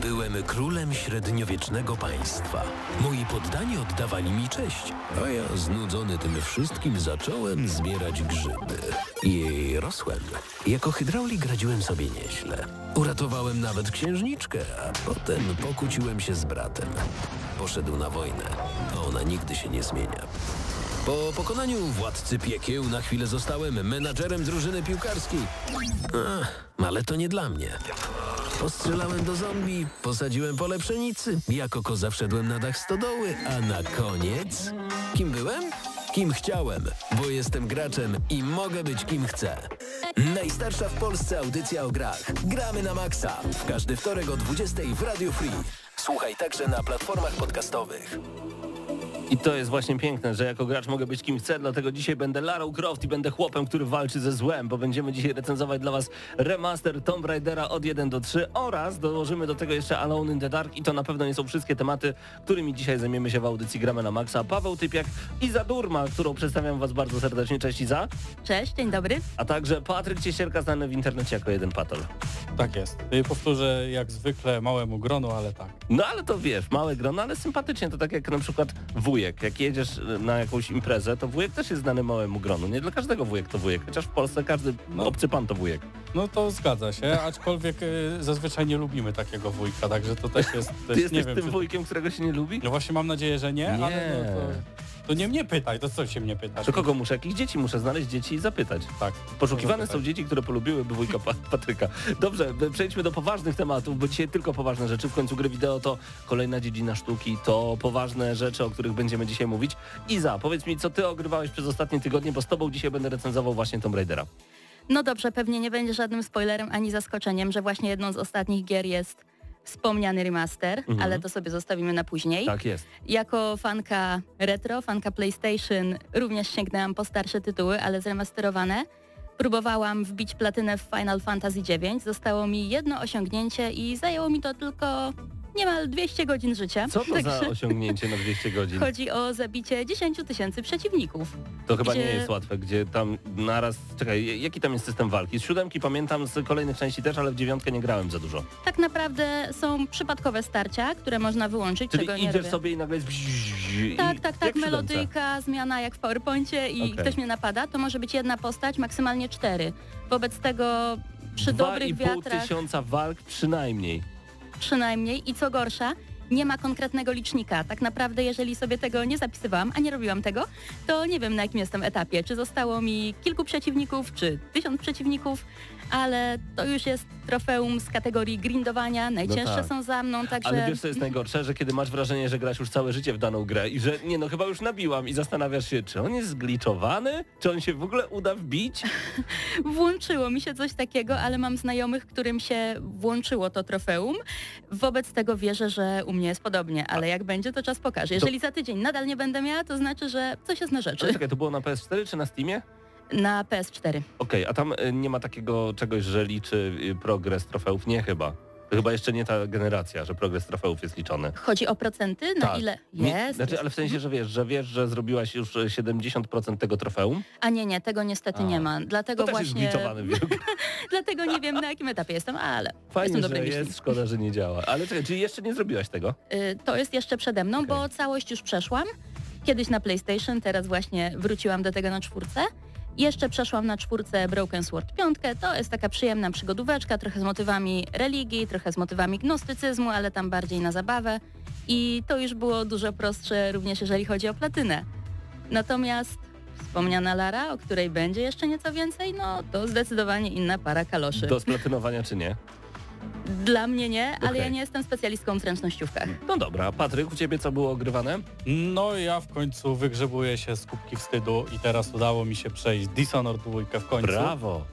Byłem królem średniowiecznego państwa. Moi poddani oddawali mi cześć, a ja znudzony tym wszystkim zacząłem zbierać grzyby. I rosłem. Jako hydraulik radziłem sobie nieźle. Uratowałem nawet księżniczkę, a potem pokłóciłem się z bratem. Poszedł na wojnę, a ona nigdy się nie zmienia. Po pokonaniu władcy piekieł na chwilę zostałem menadżerem drużyny piłkarskiej. Ale to nie dla mnie. Postrzelałem do zombie, posadziłem pole pszenicy, jako koza wszedłem na dach stodoły, a na koniec... Kim byłem? Kim chciałem, bo jestem graczem i mogę być kim chcę. Najstarsza w Polsce audycja o grach. Gramy na maksa. W każdy wtorek o 20 w Radio Free. Słuchaj także na platformach podcastowych. I to jest właśnie piękne, że jako gracz mogę być kim chcę, dlatego dzisiaj będę Larą Croft i będę chłopem, który walczy ze złem, bo będziemy dzisiaj recenzować dla was remaster Tomb Raidera od 1 do 3 oraz dołożymy do tego jeszcze Alone in the Dark i to na pewno nie są wszystkie tematy, którymi dzisiaj zajmiemy się w audycji Gramy na Maxa. Paweł Typiak, Iza Durma, którą przedstawiam was bardzo serdecznie. Cześć Iza. Cześć, dzień dobry. A także Patryk Ciesierka, znany w internecie jako Jeden Patol. Tak jest. Powtórzę jak zwykle małemu gronu, ale tak. No ale to wiesz, małe grono, ale sympatycznie, to tak jak na przykład wujek. Jak jedziesz na jakąś imprezę, to wujek też jest znany małemu gronu. Nie dla każdego wujek to wujek, chociaż w Polsce każdy obcy pan to wujek. No to zgadza się, aczkolwiek zazwyczaj nie lubimy takiego wujka, także to też jest... Ty jesteś tym wujkiem, którego się nie lubi? No właśnie mam nadzieję, że nie. Ale to nie mnie pytaj, to co się mnie pytasz? To kogo muszę? Jakichś dzieci muszę znaleźć dzieci i zapytać. Tak. Poszukiwane są dzieci, które polubiłyby wujka Patryka. Dobrze, przejdźmy do poważnych tematów, bo dzisiaj tylko poważne rzeczy. W końcu gry wideo to kolejna dziedzina sztuki, to poważne rzeczy, o których będziemy dzisiaj mówić. Iza, powiedz mi, co ty ogrywałeś przez ostatnie tygodnie, bo z tobą dzisiaj będę recenzował właśnie Tomb Raidera. No dobrze, pewnie nie będzie żadnym spoilerem ani zaskoczeniem, że właśnie jedną z ostatnich gier jest wspomniany remaster, ale to sobie zostawimy na później. Tak jest. Jako fanka retro, fanka PlayStation również sięgnęłam po starsze tytuły, ale zremasterowane. Próbowałam wbić platynę w Final Fantasy IX. Zostało mi jedno osiągnięcie i zajęło mi to tylko niemal 200 godzin życia. Co to za osiągnięcie na 200 godzin? Chodzi o zabicie 10 000 przeciwników. To chyba nie jest łatwe, gdzie tam naraz... Czekaj, jaki tam jest system walki? Z 7 pamiętam, z kolejnych części też, ale w 9 nie grałem za dużo. Tak naprawdę są przypadkowe starcia, które można wyłączyć, czyli czego nie idziesz robię. sobie i nagle jest... Tak, melodyjka, zmiana jak w PowerPoincie i ktoś mnie napada, to może być jedna postać, maksymalnie 4. Wobec tego przy dobrych wiatrach... 2500 walk przynajmniej. I co gorsza, nie ma konkretnego licznika. Tak naprawdę, jeżeli sobie tego nie zapisywałam, a nie robiłam tego, to nie wiem, na jakim jestem etapie. Czy zostało mi kilku przeciwników, czy 1000 przeciwników, ale to już jest trofeum z kategorii grindowania. Najcięższe są za mną, także... Ale wiesz, co jest najgorsze, że kiedy masz wrażenie, że grasz już całe życie w daną grę i że chyba już nabiłam i zastanawiasz się, czy on jest zgliczowany? Czy on się w ogóle uda wbić? Włączyło mi się coś takiego, ale mam znajomych, którym się włączyło to trofeum. Wobec tego wierzę, że u mnie jest podobnie, ale jak będzie, to czas pokaże. Jeżeli za tydzień nadal nie będę miała, to znaczy, że coś jest na rzeczy. Ale czekaj, to było na PS4 czy na Steamie? Na PS4. Okej, a tam nie ma takiego czegoś, że liczy progres trofeów? Nie chyba. To chyba jeszcze nie ta generacja, że progres trofeów jest liczony. Chodzi o procenty? Na ile? Jest. Znaczy, ale w sensie, że wiesz, że zrobiłaś już 70% tego trofeum? A nie, tego niestety nie ma. Dlatego to właśnie... też jest zgliczowany wielu. Dlatego nie wiem, na jakim etapie jestem, ale fajnie, jestem dobry że jest, szkoda, że nie działa. Ale czekaj, czyli jeszcze nie zrobiłaś tego? To jest jeszcze przede mną, bo całość już przeszłam. Kiedyś na PlayStation, teraz właśnie wróciłam do tego na 4. Jeszcze przeszłam na 4 Broken Sword 5. To jest taka przyjemna przygodóweczka, trochę z motywami religii, trochę z motywami gnostycyzmu, ale tam bardziej na zabawę. I to już było dużo prostsze również jeżeli chodzi o platynę. Natomiast wspomniana Lara, o której będzie jeszcze nieco więcej, no to zdecydowanie inna para kaloszy. Do splatynowania czy nie? Dla mnie nie, ale ja nie jestem specjalistką w zręcznościówkach. No dobra, Patryk, u ciebie co było ogrywane? No ja w końcu wygrzebuję się z kubki wstydu i teraz udało mi się przejść Dishonored 2 w końcu. Brawo!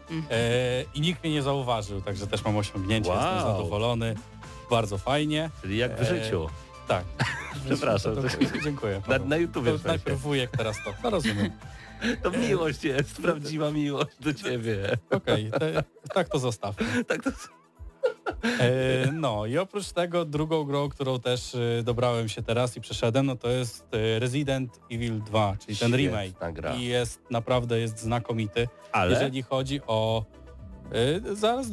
I nikt mnie nie zauważył, także też mam osiągnięcie, jestem zadowolony. Bardzo fajnie. Czyli jak w życiu. Tak. Przepraszam. Dziękuję. Na YouTubie. To najpierw wujek, teraz to. No rozumiem. To miłość jest, prawdziwa miłość do ciebie. Okej, tak to zostawmy. Tak to... No i oprócz tego drugą grą, którą też dobrałem się teraz i przeszedłem, no to jest Resident Evil 2, czyli ten remake. Gra. I naprawdę jest znakomity, ale... jeżeli chodzi o Zaraz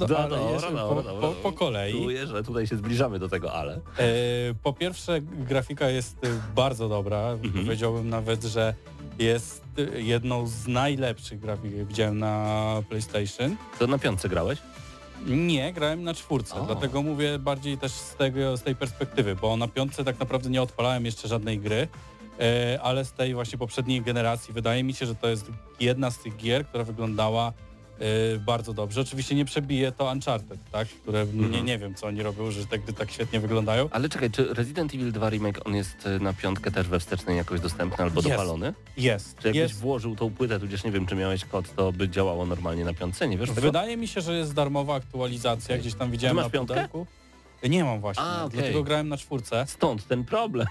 po kolei. Czuję, że tutaj się zbliżamy do tego, ale... Po pierwsze, grafika jest bardzo dobra. Powiedziałbym nawet, że jest jedną z najlepszych grafik, jakie widziałem na PlayStation. To na 5 grałeś? Nie, grałem na 4, dlatego mówię bardziej też z tej perspektywy, bo na 5 tak naprawdę nie odpalałem jeszcze żadnej gry, ale z tej właśnie poprzedniej generacji wydaje mi się, że to jest jedna z tych gier, która wyglądała bardzo dobrze. Oczywiście nie przebije to Uncharted, tak? Które nie wiem, co oni robią, że te gry tak świetnie wyglądają. Ale czekaj, czy Resident Evil 2 Remake, on jest na 5 też we wstecznej jakoś dostępny albo dopalony? Jest. Czy jakbyś włożył tą płytę, tudzież nie wiem, czy miałeś kod, to by działało normalnie na 5, nie wiesz tego? Wydaje mi się, że jest darmowa aktualizacja, gdzieś tam widziałem na pudełku. Nie mam właśnie, dlatego grałem na 4. Stąd ten problem.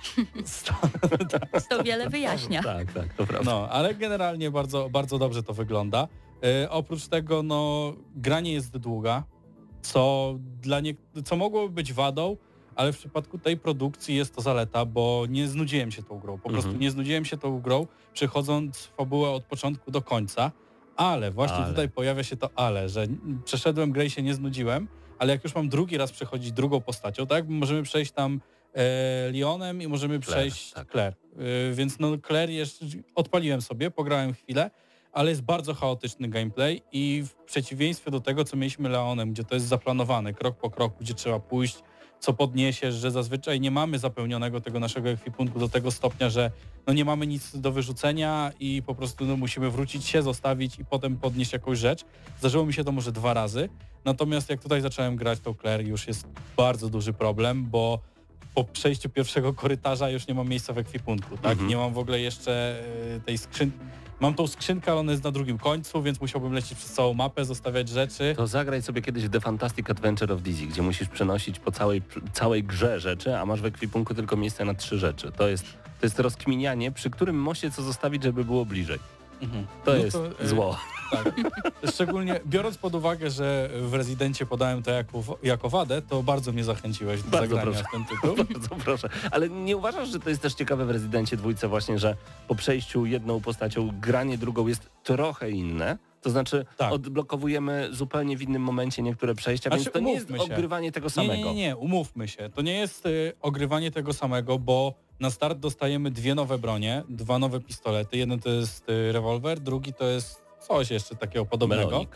To wiele wyjaśnia. Tak, to prawda. No, ale generalnie bardzo, bardzo dobrze to wygląda. Oprócz tego, gra nie jest długa, co mogłoby być wadą, ale w przypadku tej produkcji jest to zaleta, bo nie znudziłem się tą grą. Po prostu nie znudziłem się tą grą, przechodząc fabułę od początku do końca, ale właśnie tutaj pojawia się to ale, że przeszedłem grę i się nie znudziłem, ale jak już mam drugi raz przechodzić drugą postacią, tak, możemy przejść tam Leonem i możemy przejść Claire. Więc Claire jeszcze odpaliłem sobie, pograłem chwilę, ale jest bardzo chaotyczny gameplay i w przeciwieństwie do tego, co mieliśmy Leonem, gdzie to jest zaplanowane krok po kroku, gdzie trzeba pójść, co podniesiesz, że zazwyczaj nie mamy zapełnionego tego naszego ekwipunku do tego stopnia, że nie mamy nic do wyrzucenia i po prostu musimy wrócić się, zostawić i potem podnieść jakąś rzecz. Zdarzyło mi się to może 2 razy, natomiast jak tutaj zacząłem grać tą Claire, już jest bardzo duży problem, bo po przejściu pierwszego korytarza już nie mam miejsca w ekwipunku, tak? Nie mam w ogóle jeszcze tej skrzynki. Mam tą skrzynkę, ale ona jest na drugim końcu, więc musiałbym lecieć przez całą mapę, zostawiać rzeczy. To zagraj sobie kiedyś w The Fantastic Adventure of Dizzy, gdzie musisz przenosić po całej grze rzeczy, a masz w ekwipunku tylko miejsce na 3 rzeczy. To jest rozkminianie, przy którym moście co zostawić, żeby było bliżej. To jest zło. Tak. Szczególnie biorąc pod uwagę, że w Rezydencie podałem to jako wadę, to bardzo mnie zachęciłeś do zagrania w ten tytuł. Bardzo proszę. Ale nie uważasz, że to jest też ciekawe w Rezydencie 2 właśnie, że po przejściu jedną postacią granie drugą jest trochę inne? To znaczy odblokowujemy zupełnie w innym momencie niektóre przejścia, więc to nie jest ogrywanie tego samego. Nie, umówmy się. To nie jest ogrywanie tego samego, bo na start dostajemy 2 nowe bronie, 2 nowe pistolety. Jeden to jest rewolwer, drugi to jest coś jeszcze takiego podobnego.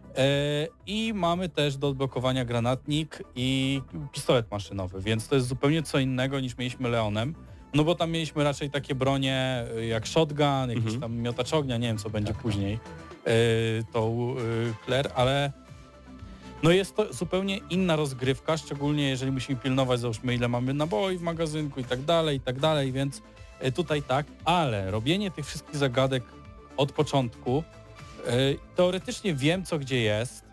I mamy też do odblokowania granatnik i pistolet maszynowy, więc to jest zupełnie co innego niż mieliśmy Leonem. No bo tam mieliśmy raczej takie bronie jak shotgun, jakiś tam miotacz ognia, nie wiem co będzie później tą Claire, ale jest to zupełnie inna rozgrywka, szczególnie jeżeli musimy pilnować, załóżmy ile mamy naboi w magazynku i tak dalej, więc tutaj ale robienie tych wszystkich zagadek od początku, teoretycznie wiem co gdzie jest,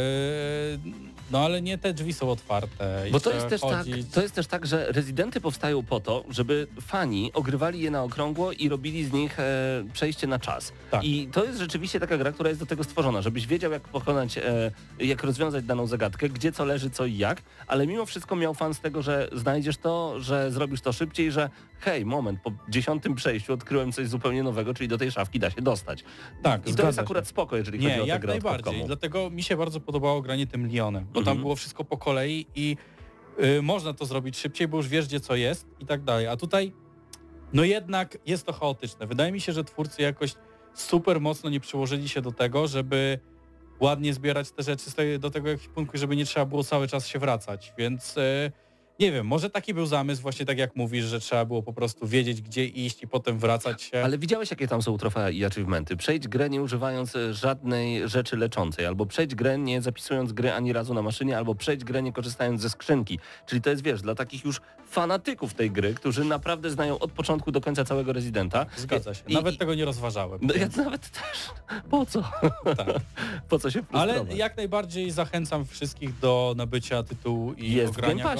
ale nie te drzwi są otwarte. Bo to jest też tak, że rezydenty powstają po to, żeby fani ogrywali je na okrągło i robili z nich przejście na czas. Tak. I to jest rzeczywiście taka gra, która jest do tego stworzona, żebyś wiedział jak pokonać, jak rozwiązać daną zagadkę, gdzie co leży, co i jak, ale mimo wszystko miał fan z tego, że znajdziesz to, że zrobisz to szybciej, że hej, moment, po 10. przejściu odkryłem coś zupełnie nowego, czyli do tej szafki da się dostać. Tak, i to jest akurat spoko, jeżeli chodzi o tę grę. Jak najbardziej, dlatego mi się bardzo podobało granie tym Leonem, bo tam było wszystko po kolei i można to zrobić szybciej, bo już wiesz gdzie co jest i tak dalej. A tutaj jednak jest to chaotyczne. Wydaje mi się, że twórcy jakoś super mocno nie przyłożyli się do tego, żeby ładnie zbierać te rzeczy do tego ekwipunku, żeby nie trzeba było cały czas się wracać, więc nie wiem, może taki był zamysł, właśnie tak jak mówisz, że trzeba było po prostu wiedzieć, gdzie iść i potem wracać się. Ale widziałeś, jakie tam są trofea i achievementy? Przejdź grę nie używając żadnej rzeczy leczącej, albo przejdź grę nie zapisując gry ani razu na maszynie, albo przejdź grę nie korzystając ze skrzynki. Czyli to jest, dla takich już fanatyków tej gry, którzy naprawdę znają od początku do końca całego Rezydenta. Zgadza się. Nawet tego nie rozważałem. Ja nawet też. Po co? Tak. Po co się frustrować? Ale jak najbardziej zachęcam wszystkich do nabycia tytułu i jest ogrania w Game Passie chyba.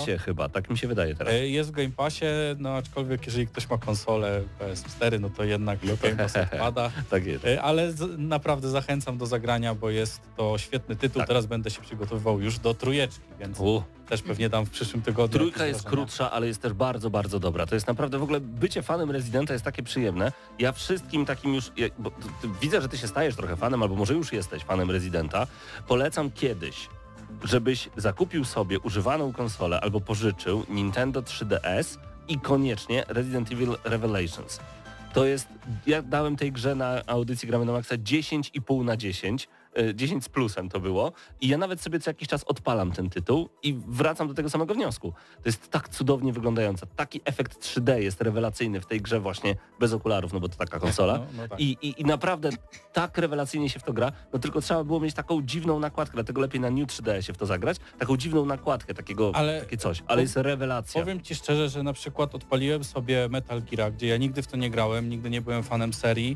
chyba, tak mi się wydaje teraz. Jest w Game Passie, no aczkolwiek jeżeli ktoś ma konsolę PS4, no to jednak Game Pass odpada. Tak jest. Ale naprawdę zachęcam do zagrania, bo jest to świetny tytuł. Tak. Teraz będę się przygotowywał już do trójeczki, więc też pewnie dam w przyszłym tygodniu. Trójka jest krótsza, ale jest też bardzo, bardzo dobra. To jest naprawdę w ogóle bycie fanem Residenta jest takie przyjemne. Ja wszystkim takim już, bo widzę, że ty się stajesz trochę fanem, albo może już jesteś fanem Residenta. Polecam kiedyś, żebyś zakupił sobie używaną konsolę albo pożyczył Nintendo 3DS i koniecznie Resident Evil Revelations. To jest, ja dałem tej grze na audycji Gramy na Maxa 10,5 na 10. 10 z plusem to było i ja nawet sobie co jakiś czas odpalam ten tytuł i wracam do tego samego wniosku. To jest tak cudownie wyglądająca. Taki efekt 3D jest rewelacyjny w tej grze właśnie bez okularów, no bo to taka konsola. No tak. I naprawdę tak rewelacyjnie się w to gra, no tylko trzeba było mieć taką dziwną nakładkę, dlatego lepiej na New 3D-sie w to zagrać, taką dziwną nakładkę, takie coś, ale jest rewelacja. Powiem ci szczerze, że na przykład odpaliłem sobie Metal Gear, gdzie ja nigdy w to nie grałem, nigdy nie byłem fanem serii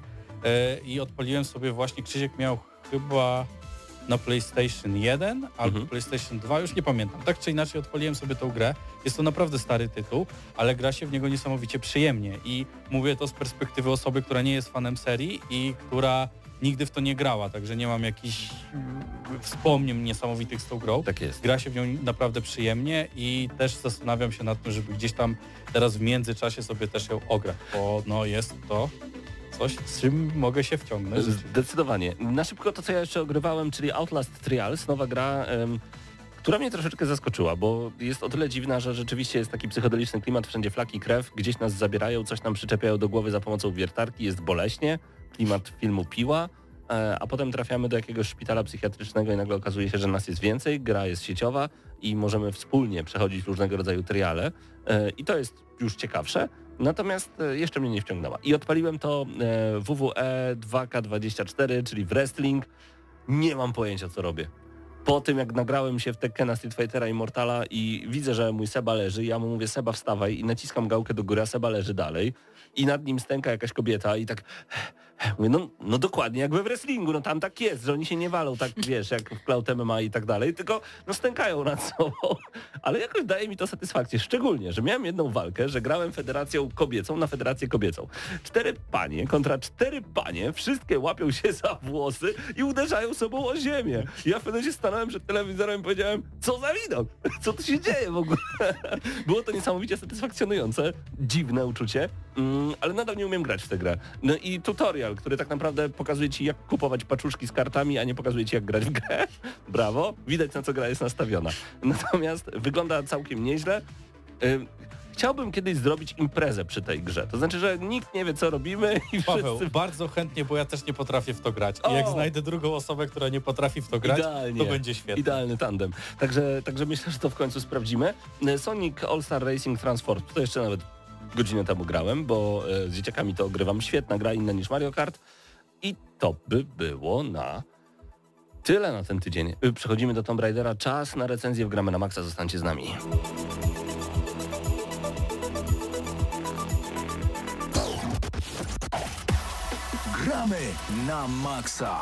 i odpaliłem sobie właśnie, Krzysiek miał chyba na PlayStation 1 albo PlayStation 2, już nie pamiętam. Tak czy inaczej odpaliłem sobie tą grę. Jest to naprawdę stary tytuł, ale gra się w niego niesamowicie przyjemnie i mówię to z perspektywy osoby, która nie jest fanem serii i która nigdy w to nie grała, także nie mam jakichś wspomnień niesamowitych z tą grą. Tak jest. Gra się w nią naprawdę przyjemnie i też zastanawiam się nad tym, żeby gdzieś tam teraz w międzyczasie sobie też ją ograć, bo no jest to coś, z czym mogę się wciągnąć. Zdecydowanie. Na szybko to, co ja jeszcze ogrywałem, czyli Outlast Trials, nowa gra, która mnie troszeczkę zaskoczyła, bo jest o tyle dziwna, że rzeczywiście jest taki psychodeliczny klimat, wszędzie flaki, krew, gdzieś nas zabierają, coś nam przyczepiają do głowy za pomocą wiertarki, jest boleśnie, klimat filmu Piła, a potem trafiamy do jakiegoś szpitala psychiatrycznego i nagle okazuje się, że nas jest więcej, gra jest sieciowa i możemy wspólnie przechodzić różnego rodzaju triale i to jest już ciekawsze. Natomiast jeszcze mnie nie wciągnęła. I odpaliłem to WWE 2K24, czyli w wrestling. Nie mam pojęcia, co robię. Po tym, jak nagrałem się w Tekkena, Street Fightera i Mortala i widzę, że mój Seba leży, ja mu mówię, Seba wstawaj i naciskam gałkę do góry, a Seba leży dalej. I nad nim stęka jakaś kobieta i tak... Mówię, no dokładnie jak we wrestlingu, no tam tak jest, że oni się nie walą tak, wiesz, jak w Cloud MMA i tak dalej, tylko no stękają nad sobą, ale jakoś daje mi to satysfakcję, szczególnie, że miałem jedną walkę, że grałem federacją kobiecą na federację kobiecą. 4 panie kontra 4 panie, wszystkie łapią się za włosy i uderzają sobą o ziemię. Ja w pewnym momencie stanąłem przed telewizorem i powiedziałem, co za widok, co tu się dzieje w ogóle. Było to niesamowicie satysfakcjonujące, dziwne uczucie, ale nadal nie umiem grać w tę grę. No i tutorial, który tak naprawdę pokazuje ci, jak kupować paczuszki z kartami, a nie pokazuje ci, jak grać w grę. Brawo, widać, na co gra jest nastawiona. Natomiast wygląda całkiem nieźle. Chciałbym kiedyś zrobić imprezę przy tej grze. To znaczy, że nikt nie wie, co robimy i Paweł, wszyscy... bardzo chętnie, bo ja też nie potrafię w to grać. I jak znajdę drugą osobę, która nie potrafi w to grać, Idealnie. to będzie świetnie. Idealny tandem. Także myślę, że to w końcu sprawdzimy. Sonic All-Star Racing Transport, to jeszcze nawet godzinę temu grałem, bo z dzieciakami to ogrywam. Świetna gra, inna niż Mario Kart. I to by było na tyle na ten tydzień. Przechodzimy do Tomb Raidera. Czas na recenzję w Gramy na Maxa. Zostańcie z nami. Gramy na Maxa.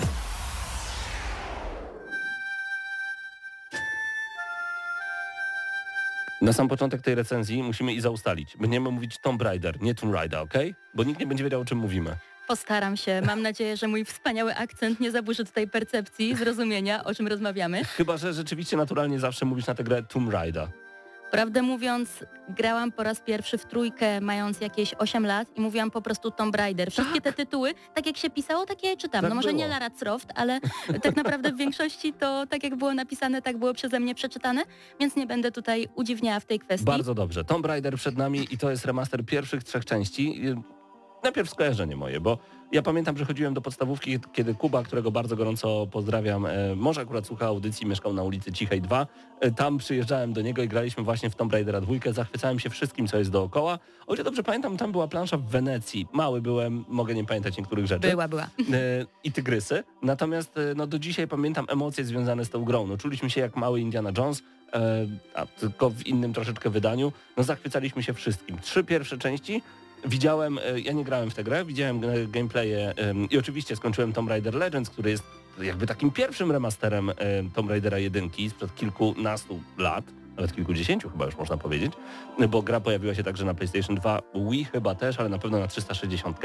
Na sam początek tej recenzji musimy i zaustalić. Będziemy mówić Tomb Raider, nie Tomb Raider, okej? Bo nikt nie będzie wiedział, o czym mówimy. Postaram się. Mam nadzieję, że mój wspaniały akcent nie zaburzy tutaj percepcji, zrozumienia, o czym rozmawiamy. Chyba że rzeczywiście naturalnie zawsze mówisz na tę grę Tomb Raider. Prawdę mówiąc, grałam po raz pierwszy w trójkę mając jakieś 8 lat i mówiłam po prostu Tomb Raider. Wszystkie te tytuły, tak jak się pisało, takie je czytam. Tak No może było. nie Lara Croft, ale tak naprawdę w większości to tak jak było napisane, tak było przeze mnie przeczytane, więc nie będę tutaj udziwniała w tej kwestii. Bardzo dobrze. Tomb Raider przed nami i to jest remaster pierwszych 3 części. Najpierw skojarzenie moje, bo ja pamiętam, że chodziłem do podstawówki, kiedy Kuba, którego bardzo gorąco pozdrawiam, może akurat słucha audycji, mieszkał na ulicy Cichej 2. Tam przyjeżdżałem do niego i graliśmy właśnie w Tomb Raidera 2. Zachwycałem się wszystkim, co jest dookoła. O ile dobrze pamiętam, tam była plansza w Wenecji. Mały byłem, mogę nie pamiętać niektórych rzeczy. Była. I tygrysy. Natomiast no, do dzisiaj pamiętam emocje związane z tą grą. No, czuliśmy się jak mały Indiana Jones, a tylko w innym troszeczkę wydaniu. No, zachwycaliśmy się wszystkim. 3 pierwsze części widziałem, ja nie grałem w tę grę, widziałem gameplaye i oczywiście skończyłem Tomb Raider Legends, który jest jakby takim pierwszym remasterem Tomb Raidera 1 sprzed kilkunastu lat, nawet kilkudziesięciu chyba już można powiedzieć, bo gra pojawiła się także na PlayStation 2, Wii chyba też, ale na pewno na 360.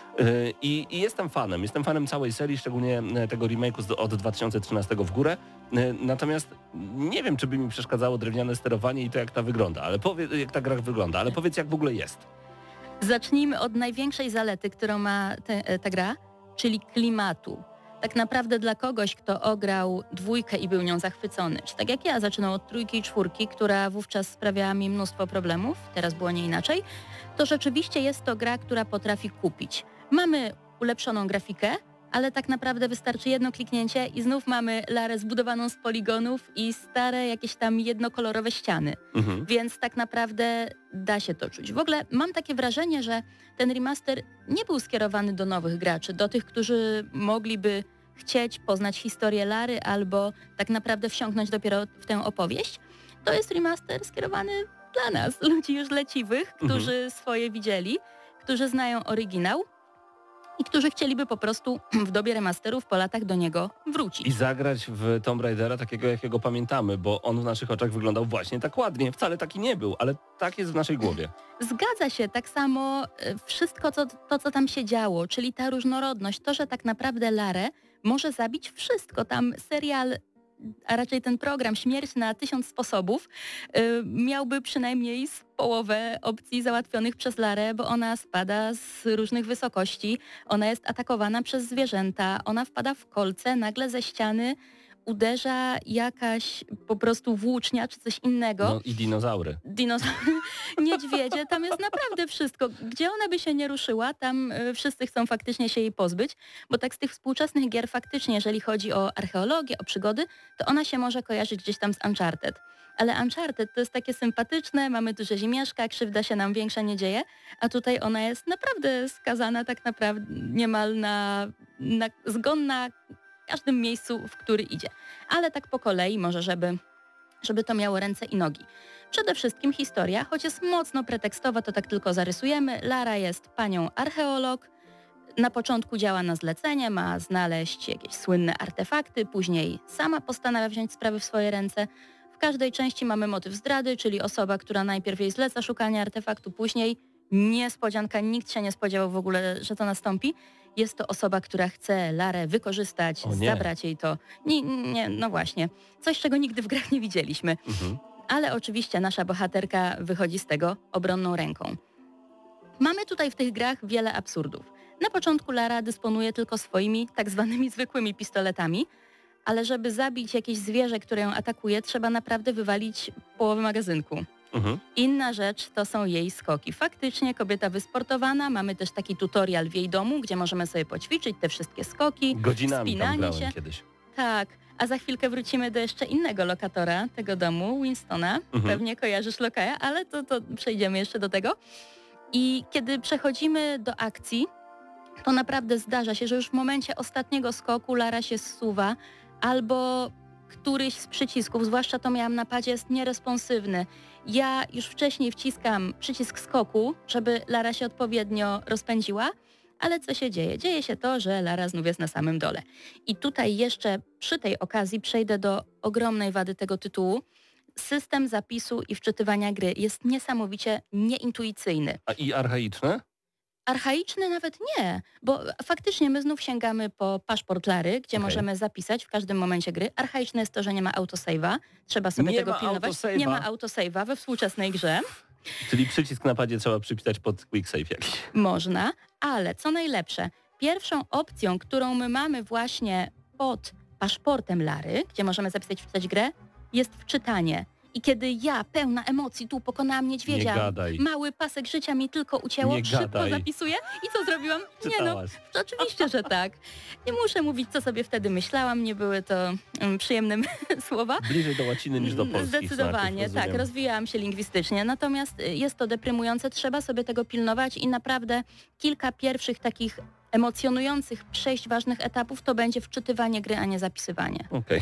I jestem fanem całej serii, szczególnie tego remake'u od 2013 w górę. Natomiast nie wiem, czy by mi przeszkadzało drewniane sterowanie i to, jak ta wygląda, jak ta gra wygląda, ale powiedz, jak w ogóle jest. Zacznijmy od największej zalety, którą ma ta gra, czyli klimatu. Tak naprawdę dla kogoś, kto ograł 2 i był nią zachwycony, czy tak jak ja zaczynał od 3 i 4, która wówczas sprawiała mi mnóstwo problemów, teraz było nie inaczej, to rzeczywiście jest to gra, która potrafi kupić. Mamy ulepszoną grafikę, ale tak naprawdę wystarczy jedno kliknięcie i znów mamy Larę zbudowaną z poligonów i stare jakieś tam jednokolorowe ściany. Więc tak naprawdę da się to czuć. W ogóle mam takie wrażenie, że ten remaster nie był skierowany do nowych graczy, do tych, którzy mogliby chcieć poznać historię Lary albo tak naprawdę wsiąknąć dopiero w tę opowieść. To jest remaster skierowany dla nas, ludzi już leciwych, którzy swoje widzieli, którzy znają oryginał i którzy chcieliby po prostu w dobie remasterów po latach do niego wrócić. I zagrać w Tomb Raidera takiego, jakiego pamiętamy, bo on w naszych oczach wyglądał właśnie tak ładnie. Wcale taki nie był, ale tak jest w naszej głowie. Zgadza się, tak samo wszystko, co tam się działo, czyli ta różnorodność, to, że tak naprawdę Larę może zabić wszystko. Tam serial, a raczej ten program Śmierć na 1000 sposobów miałby przynajmniej z połowę opcji załatwionych przez Larę, bo ona spada z różnych wysokości, ona jest atakowana przez zwierzęta, ona wpada w kolce, nagle ze ściany uderza jakaś po prostu włócznia czy coś innego. No i dinozaury. Niedźwiedzie, tam jest naprawdę wszystko. Gdzie ona by się nie ruszyła, tam wszyscy chcą faktycznie się jej pozbyć, bo tak z tych współczesnych gier faktycznie, jeżeli chodzi o archeologię, o przygody, to ona się może kojarzyć gdzieś tam z Uncharted. Ale Uncharted to jest takie sympatyczne, mamy tu rzezimieszka, krzywda się nam większa nie dzieje, a tutaj ona jest naprawdę skazana tak naprawdę niemal na zgon na każdym miejscu, w który idzie. Ale tak po kolei może, żeby to miało ręce i nogi. Przede wszystkim historia, choć jest mocno pretekstowa, to tak tylko zarysujemy. Lara jest panią archeolog, na początku działa na zlecenie, ma znaleźć jakieś słynne artefakty, później sama postanawia wziąć sprawy w swoje ręce. W każdej części mamy motyw zdrady, czyli osoba, która najpierw jej zleca szukanie artefaktu, później niespodzianka, nikt się nie spodziewał w ogóle, że to nastąpi. Jest to osoba, która chce Larę wykorzystać, zabrać jej to. Nie, no właśnie. Coś, czego nigdy w grach nie widzieliśmy. Ale oczywiście nasza bohaterka wychodzi z tego obronną ręką. Mamy tutaj w tych grach wiele absurdów. Na początku Lara dysponuje tylko swoimi tak zwanymi zwykłymi pistoletami, ale żeby zabić jakieś zwierzę, które ją atakuje, trzeba naprawdę wywalić połowę magazynku. Inna rzecz to są jej skoki. Faktycznie kobieta wysportowana, mamy też taki tutorial w jej domu, gdzie możemy sobie poćwiczyć te wszystkie skoki, godzinami wspinanie tam grałem się. kiedyś. Tak, a za chwilkę wrócimy do jeszcze innego lokatora tego domu, Winstona. Pewnie kojarzysz Lokaja, ale to przejdziemy jeszcze do tego. I kiedy przechodzimy do akcji, to naprawdę zdarza się, że już w momencie ostatniego skoku Lara się zsuwa albo któryś z przycisków, zwłaszcza to miałam na padzie, jest nieresponsywny. Ja już wcześniej wciskam przycisk skoku, żeby Lara się odpowiednio rozpędziła, ale co się dzieje? Dzieje się to, że Lara znów jest na samym dole. I tutaj jeszcze przy tej okazji przejdę do ogromnej wady tego tytułu. System zapisu i wczytywania gry jest niesamowicie nieintuicyjny. A i archaiczne? Archaiczny nawet nie, bo faktycznie my znów sięgamy po paszport Lary, gdzie możemy zapisać w każdym momencie gry. Archaiczne jest to, że nie ma autosave'a, trzeba sobie tego pilnować. Nie ma autosave'a we współczesnej grze. Czyli przycisk na padzie trzeba przypisać pod quick save jakiś. Można, ale co najlepsze, pierwszą opcją, którą my mamy właśnie pod paszportem Lary, gdzie możemy zapisać, wczytać grę, jest wczytanie. I kiedy ja, pełna emocji, tu pokonałam niedźwiedzia, mały pasek życia mi tylko ucięło, szybko zapisuję. I co zrobiłam? Czytałaś. To oczywiście, że tak. Nie muszę mówić, co sobie wtedy myślałam, nie były to przyjemne słowa. Bliżej do łaciny niż do polskich. Zdecydowanie, znaków, tak, rozwijałam się lingwistycznie, natomiast jest to deprymujące, trzeba sobie tego pilnować i naprawdę kilka pierwszych takich emocjonujących przejść ważnych etapów, to będzie wczytywanie gry, a nie zapisywanie. Okej.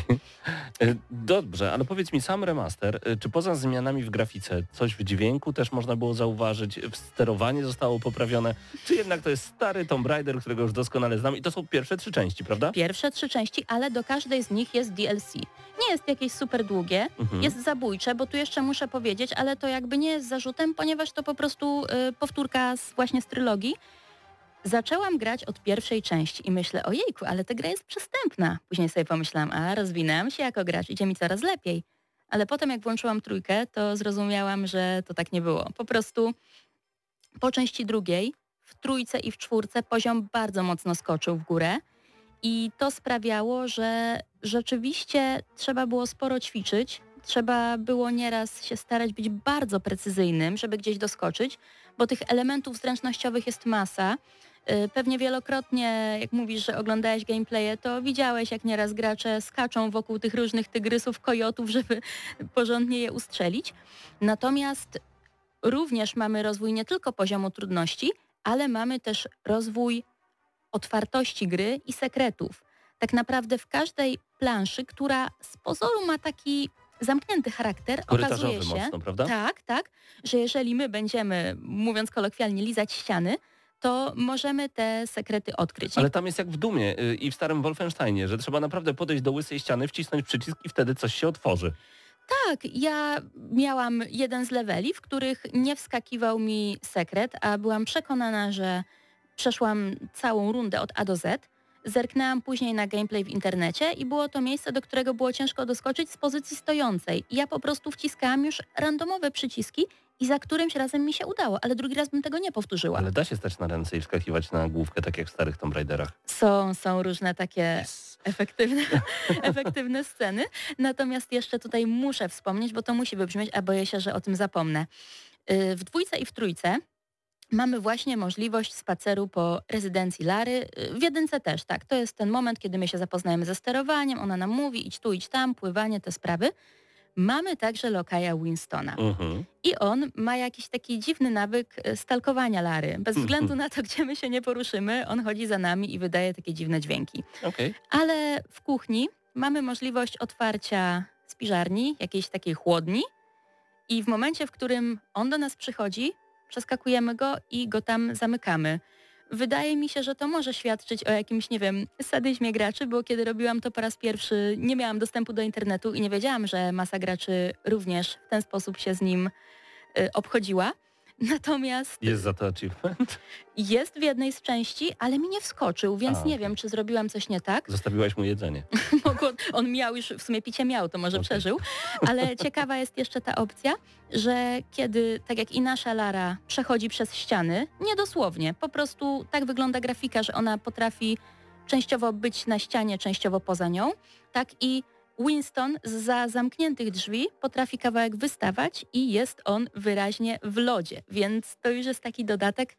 Dobrze, ale powiedz mi, sam remaster, czy poza zmianami w grafice coś w dźwięku też można było zauważyć, sterowanie zostało poprawione, czy jednak to jest stary Tomb Raider, którego już doskonale znam i to są pierwsze 3 części, prawda? Pierwsze 3 części, ale do każdej z nich jest DLC. Nie jest jakieś super długie, jest zabójcze, bo tu jeszcze muszę powiedzieć, ale to jakby nie jest zarzutem, ponieważ to po prostu powtórka właśnie z trylogii. Zaczęłam grać od pierwszej części i myślę, ojejku, ale ta gra jest przystępna. Później sobie pomyślałam, rozwinęłam się jako gracz, idzie mi coraz lepiej. Ale potem jak włączyłam 3, to zrozumiałam, że to tak nie było. Po prostu po części drugiej, w 3 i w 4 poziom bardzo mocno skoczył w górę i to sprawiało, że rzeczywiście trzeba było sporo ćwiczyć. Trzeba było nieraz się starać być bardzo precyzyjnym, żeby gdzieś doskoczyć, bo tych elementów zręcznościowych jest masa. Pewnie wielokrotnie, jak mówisz, że oglądałeś gameplaye, to widziałeś, jak nieraz gracze skaczą wokół tych różnych tygrysów, kojotów, żeby porządnie je ustrzelić. Natomiast również mamy rozwój nie tylko poziomu trudności, ale mamy też rozwój otwartości gry i sekretów. Tak naprawdę w każdej planszy, która z pozoru ma taki zamknięty charakter, okazuje się, mocno, prawda? Tak, że jeżeli my będziemy, mówiąc kolokwialnie, lizać ściany, to możemy te sekrety odkryć. Ale tam jest jak w Dumie i w starym Wolfensteinie, że trzeba naprawdę podejść do łysej ściany, wcisnąć przycisk i wtedy coś się otworzy. Tak, ja miałam jeden z leveli, w których nie wskakiwał mi sekret, a byłam przekonana, że przeszłam całą rundę od A do Z. Zerknęłam później na gameplay w internecie i było to miejsce, do którego było ciężko doskoczyć z pozycji stojącej. I ja po prostu wciskałam już randomowe przyciski i za którymś razem mi się udało, ale drugi raz bym tego nie powtórzyła. Ale da się stać na ręce i wskakiwać na główkę, tak jak w starych Tomb Raiderach. Są różne takie efektywne sceny. Natomiast jeszcze tutaj muszę wspomnieć, bo to musi wybrzmieć, a boję się, że o tym zapomnę. W 2 i w 3 mamy właśnie możliwość spaceru po rezydencji Lary. W 1 też, tak. To jest ten moment, kiedy my się zapoznajemy ze sterowaniem, ona nam mówi idź tu, idź tam, pływanie, te sprawy. Mamy także lokaja Winstona. I on ma jakiś taki dziwny nawyk stalkowania Lary. Bez względu na to, gdzie my się nie poruszymy, on chodzi za nami i wydaje takie dziwne dźwięki. Okay. Ale w kuchni mamy możliwość otwarcia spiżarni, jakiejś takiej chłodni i w momencie, w którym on do nas przychodzi, przeskakujemy go i go tam zamykamy. Wydaje mi się, że to może świadczyć o jakimś, nie wiem, sadyzmie graczy, bo kiedy robiłam to po raz pierwszy, nie miałam dostępu do internetu i nie wiedziałam, że masa graczy również w ten sposób się z nim obchodziła. Natomiast... Jest za to achievement? Jest w jednej z części, ale mi nie wskoczył, więc nie wiem, czy zrobiłam coś nie tak. Zostawiłaś mu jedzenie. On miał już, w sumie picie miał, to może przeżył. Ale ciekawa jest jeszcze ta opcja, że kiedy, tak jak i nasza Lara, przechodzi przez ściany, nie dosłownie, po prostu tak wygląda grafika, że ona potrafi częściowo być na ścianie, częściowo poza nią, tak i Winston zza zamkniętych drzwi potrafi kawałek wystawać i jest on wyraźnie w lodzie, więc to już jest taki dodatek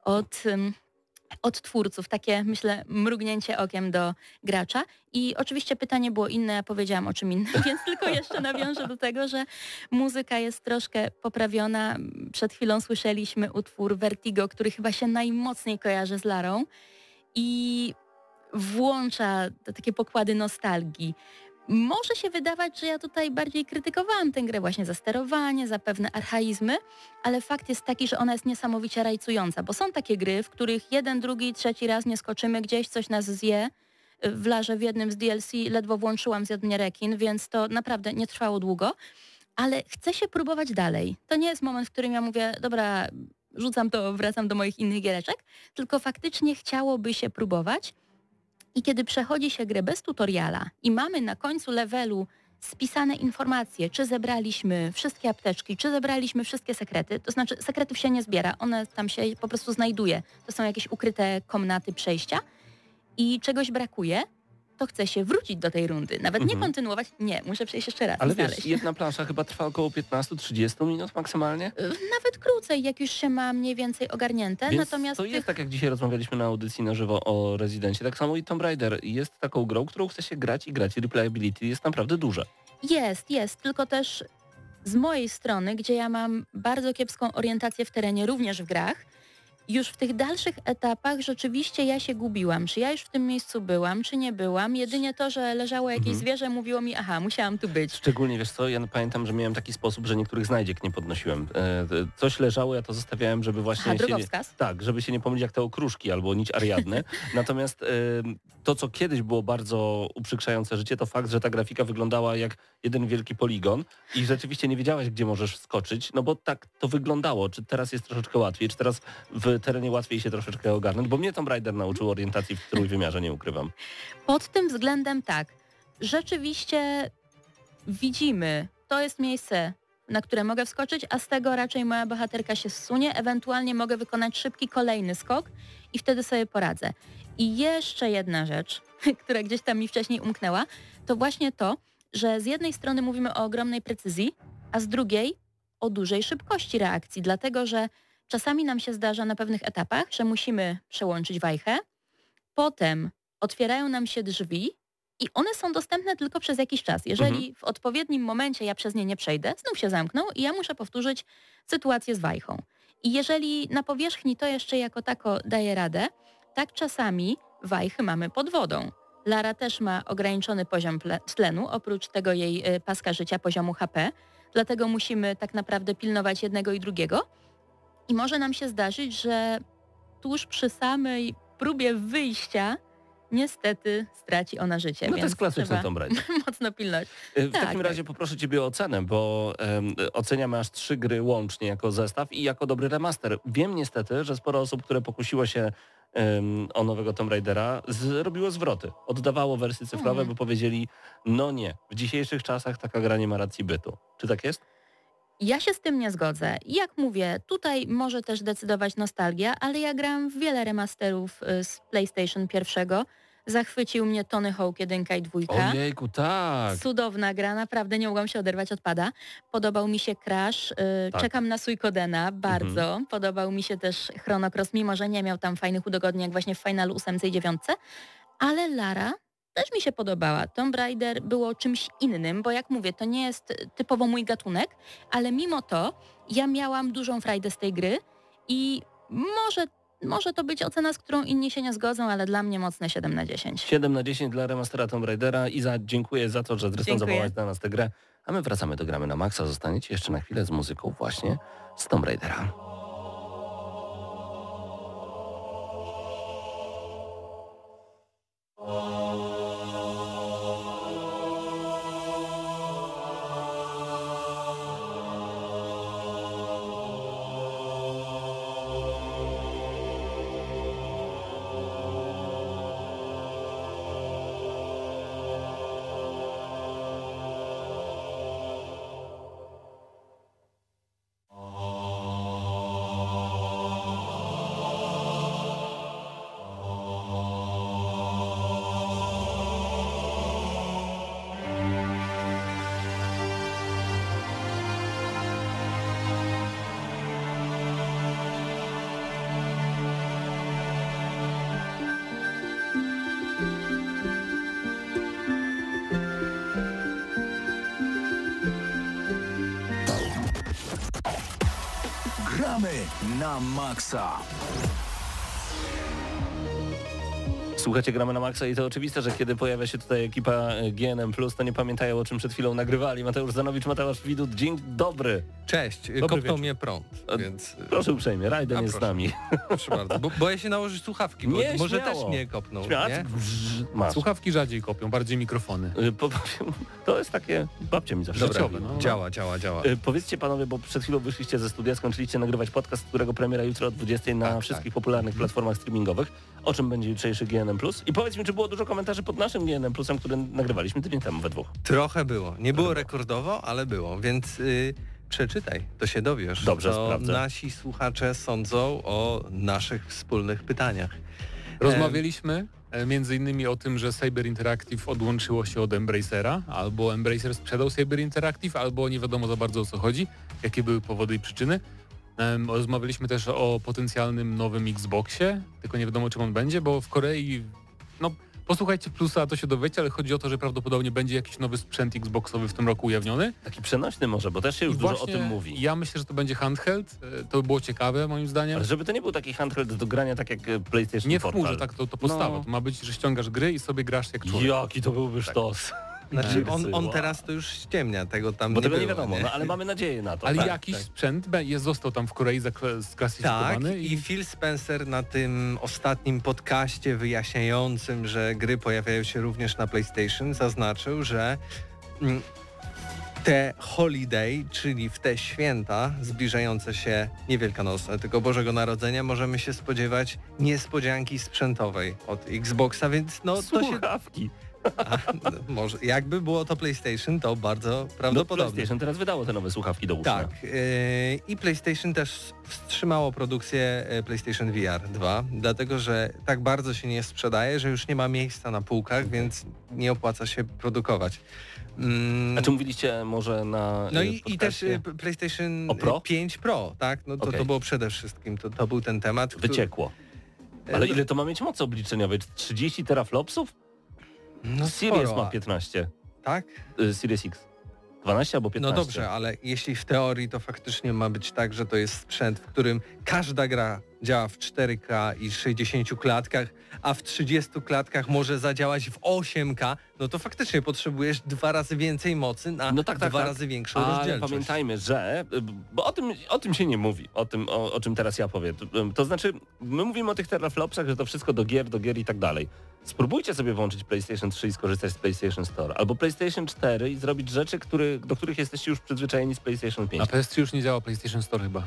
od twórców, takie myślę mrugnięcie okiem do gracza i oczywiście pytanie było inne, ja powiedziałam o czym innym, więc tylko jeszcze nawiążę do tego, że muzyka jest troszkę poprawiona. Przed chwilą słyszeliśmy utwór Vertigo, który chyba się najmocniej kojarzy z Larą i włącza takie pokłady nostalgii. Może się wydawać, że ja tutaj bardziej krytykowałam tę grę właśnie za sterowanie, za pewne archaizmy, ale fakt jest taki, że ona jest niesamowicie rajcująca, bo są takie gry, w których 1, 2, 3 raz nie skoczymy gdzieś, coś nas zje. W Larze w jednym z DLC ledwo włączyłam zjadł mnie rekin, więc to naprawdę nie trwało długo, ale chcę się próbować dalej. To nie jest moment, w którym ja mówię, dobra, rzucam to, wracam do moich innych giereczek, tylko faktycznie chciałoby się próbować. I kiedy przechodzi się grę bez tutoriala i mamy na końcu levelu spisane informacje, czy zebraliśmy wszystkie apteczki, czy zebraliśmy wszystkie sekrety, to znaczy sekretów się nie zbiera, one tam się po prostu znajduje. To są jakieś ukryte komnaty, przejścia i czegoś brakuje, to chce się wrócić do tej rundy. Nawet nie kontynuować, nie, muszę przejść jeszcze raz. Ale i znaleźć. Wiesz, jedna plansza chyba trwa około 15-30 minut maksymalnie? Nawet krócej, jak już się ma mniej więcej ogarnięte. Więc natomiast to jest tak, jak dzisiaj rozmawialiśmy na audycji na żywo o Rezydencie. Tak samo i Tomb Raider jest taką grą, którą chce się grać i grać. Replayability jest naprawdę duże. Jest, tylko też z mojej strony, gdzie ja mam bardzo kiepską orientację w terenie, również w grach, Już w tych dalszych etapach rzeczywiście ja się gubiłam. Czy ja już w tym miejscu byłam, czy nie byłam. Jedynie to, że leżało jakieś zwierzę, mówiło mi, aha, musiałam tu być. Szczególnie, wiesz co, ja pamiętam, że miałem taki sposób, że niektórych znajdziek nie podnosiłem. Coś leżało, ja to zostawiałem, żeby właśnie drogowskaz? Tak, żeby się nie pomylić jak te okruszki albo nić Ariadny. Natomiast to, co kiedyś było bardzo uprzykrzające życie, to fakt, że ta grafika wyglądała jak jeden wielki poligon i rzeczywiście nie wiedziałaś, gdzie możesz skoczyć, no bo tak to wyglądało. Czy teraz jest troszeczkę łatwiej, czy teraz w terenie łatwiej się troszeczkę ogarnąć, bo mnie Tomb Raider nauczył orientacji w trójwymiarze, nie ukrywam. Pod tym względem tak. Rzeczywiście widzimy, to jest miejsce, na które mogę wskoczyć, a z tego raczej moja bohaterka się zsunie, ewentualnie mogę wykonać szybki kolejny skok i wtedy sobie poradzę. I jeszcze jedna rzecz, która gdzieś tam mi wcześniej umknęła, to właśnie to, że z jednej strony mówimy o ogromnej precyzji, a z drugiej o dużej szybkości reakcji, dlatego że czasami nam się zdarza na pewnych etapach, że musimy przełączyć wajchę, potem otwierają nam się drzwi i one są dostępne tylko przez jakiś czas. Jeżeli w odpowiednim momencie ja przez nie nie przejdę, znów się zamkną i ja muszę powtórzyć sytuację z wajchą. I jeżeli na powierzchni to jeszcze jako tako daje radę, tak czasami wajchy mamy pod wodą. Lara też ma ograniczony poziom tlenu, oprócz tego jej paska życia, poziomu HP, dlatego musimy tak naprawdę pilnować jednego i drugiego. I może nam się zdarzyć, że tuż przy samej próbie wyjścia niestety straci ona życie. No to więc jest klasyczny trzeba Tomb Raider. mocno pilnować. W takim razie poproszę Ciebie o ocenę, bo oceniamy aż 3 gry łącznie jako zestaw i jako dobry remaster. Wiem niestety, że sporo osób, które pokusiło się o nowego Tomb Raidera, zrobiło zwroty. Oddawało wersje cyfrowe, bo powiedzieli, no nie, w dzisiejszych czasach taka gra nie ma racji bytu. Czy tak jest? Ja się z tym nie zgodzę. I jak mówię, tutaj może też decydować nostalgia, ale ja grałam w wiele remasterów z PlayStation 1. Zachwycił mnie Tony Hawk 1 i 2. Ojejku, tak. Cudowna gra, naprawdę nie mogłam się oderwać od pada. Podobał mi się Crash, Tak. czekam na Suikodena bardzo. Podobał mi się też Chrono Cross, mimo że nie miał tam fajnych udogodnień jak właśnie w Finalu 8 i 9. Ale Lara też mi się podobała. Tomb Raider było czymś innym, bo jak mówię, to nie jest typowo mój gatunek, ale mimo to ja miałam dużą frajdę z tej gry i może to być ocena, z którą inni się nie zgodzą, ale dla mnie mocne 7/10. 7/10 dla remastera Tomb Raidera. Iza, dziękuję za to, że zrecenzowałaś Dziękuję. dla nas tę grę. A my wracamy do Gramy na Maxa. Zostaniecie jeszcze na chwilę z muzyką właśnie z Tomb Raidera. Gramy na maksa. Słuchajcie, Gramy na Maxa i to oczywiste, że kiedy pojawia się tutaj ekipa GNM+, to nie pamiętają, o czym przed chwilą nagrywali. Mateusz Zanowicz, Mateusz Widut, dzień dobry. Cześć, kopnął mnie prąd, więc... Proszę uprzejmie, Raiden jest z nami. Proszę bardzo, bo boję się nałożyć słuchawki, bo Nie, może śmiało. też mnie kopnął, Śmiało. nie? Masz. Słuchawki rzadziej kopią, bardziej mikrofony. To jest takie, babcia mi zawsze. Dobra, Życiowe, no. działa. Powiedzcie panowie, bo przed chwilą wyszliście ze studia, skończyliście nagrywać podcast, którego premiera jutro o 20 na Tak, wszystkich tak. popularnych platformach streamingowych. O czym będzie jutrzejszy GNM+? I powiedz mi, czy było dużo komentarzy pod naszym GNM+, który nagrywaliśmy tydzień temu we dwóch. Trochę było. Nie było rekordowo, ale było, więc przeczytaj, to się dowiesz, Dobrze, co sprawdzę. nasi słuchacze sądzą o naszych wspólnych pytaniach. Rozmawialiśmy między innymi o tym, że Saber Interactive odłączyło się od Embracera, albo Embracer sprzedał Saber Interactive, albo nie wiadomo za bardzo o co chodzi, jakie były powody i przyczyny. Rozmawialiśmy też o potencjalnym nowym Xboxie, tylko nie wiadomo czym on będzie, bo w Korei posłuchajcie plusa, to się dowiecie, ale chodzi o to, że prawdopodobnie będzie jakiś nowy sprzęt Xboxowy w tym roku ujawniony. Taki przenośny może, bo też się już I dużo o właśnie tym mówi. Ja myślę, że to będzie handheld. To by było ciekawe moim zdaniem. Ale żeby to nie był taki handheld do grania tak jak PlayStation Nie w Portal. chmurze, tak to podstawa. No. To ma być, że ściągasz gry i sobie grasz jak człowiek. Jaki to byłby sztos. Znaczy on Wow. teraz to już ściemnia, tego tam Bo nie tego było, nie wiadomo, nie? no ale mamy nadzieję na to. Ale tak, jakiś tak. sprzęt został tam w Korei Tak, sklasyfikowany. i Phil Spencer na tym ostatnim podcaście wyjaśniającym, że gry pojawiają się również na PlayStation, zaznaczył, że te holiday, czyli w te święta zbliżające się nie wielkanocne, tylko Bożego Narodzenia, możemy się spodziewać niespodzianki sprzętowej od Xboxa, więc no to się... Słuchawki. Może, jakby było to PlayStation, to bardzo No, prawdopodobne. PlayStation teraz wydało te nowe słuchawki do uszna. Tak. I PlayStation też wstrzymało produkcję PlayStation VR 2, dlatego że tak bardzo się nie sprzedaje, że już nie ma miejsca na półkach, więc nie opłaca się produkować. A czy mówiliście może na No i też podcaście? PlayStation O Pro? 5 Pro, tak? No to, Okej. to było przede wszystkim, to był ten temat. Wyciekło. Ale ile to ma mieć mocy obliczeniowej? 30 teraflopsów? No Series sporo, ma 15. tak? Series X. 12 albo 15. No dobrze, ale jeśli w teorii to faktycznie ma być tak, że to jest sprzęt, w którym każda gra działa w 4K i 60 klatkach, a w 30 klatkach może zadziałać w 8K, no to faktycznie potrzebujesz 2 razy więcej mocy na No tak, 2 razy większą Ale rozdzielczość. pamiętajmy, że, bo o tym się nie mówi, o czym teraz ja powiem. To znaczy, my mówimy o tych teraflopsach, że to wszystko do gier i tak dalej. Spróbujcie sobie włączyć PlayStation 3 i skorzystać z PlayStation Store, albo PlayStation 4 i zrobić rzeczy, do których jesteście już przyzwyczajeni z PlayStation 5. Na PS3 już nie działa PlayStation Store chyba.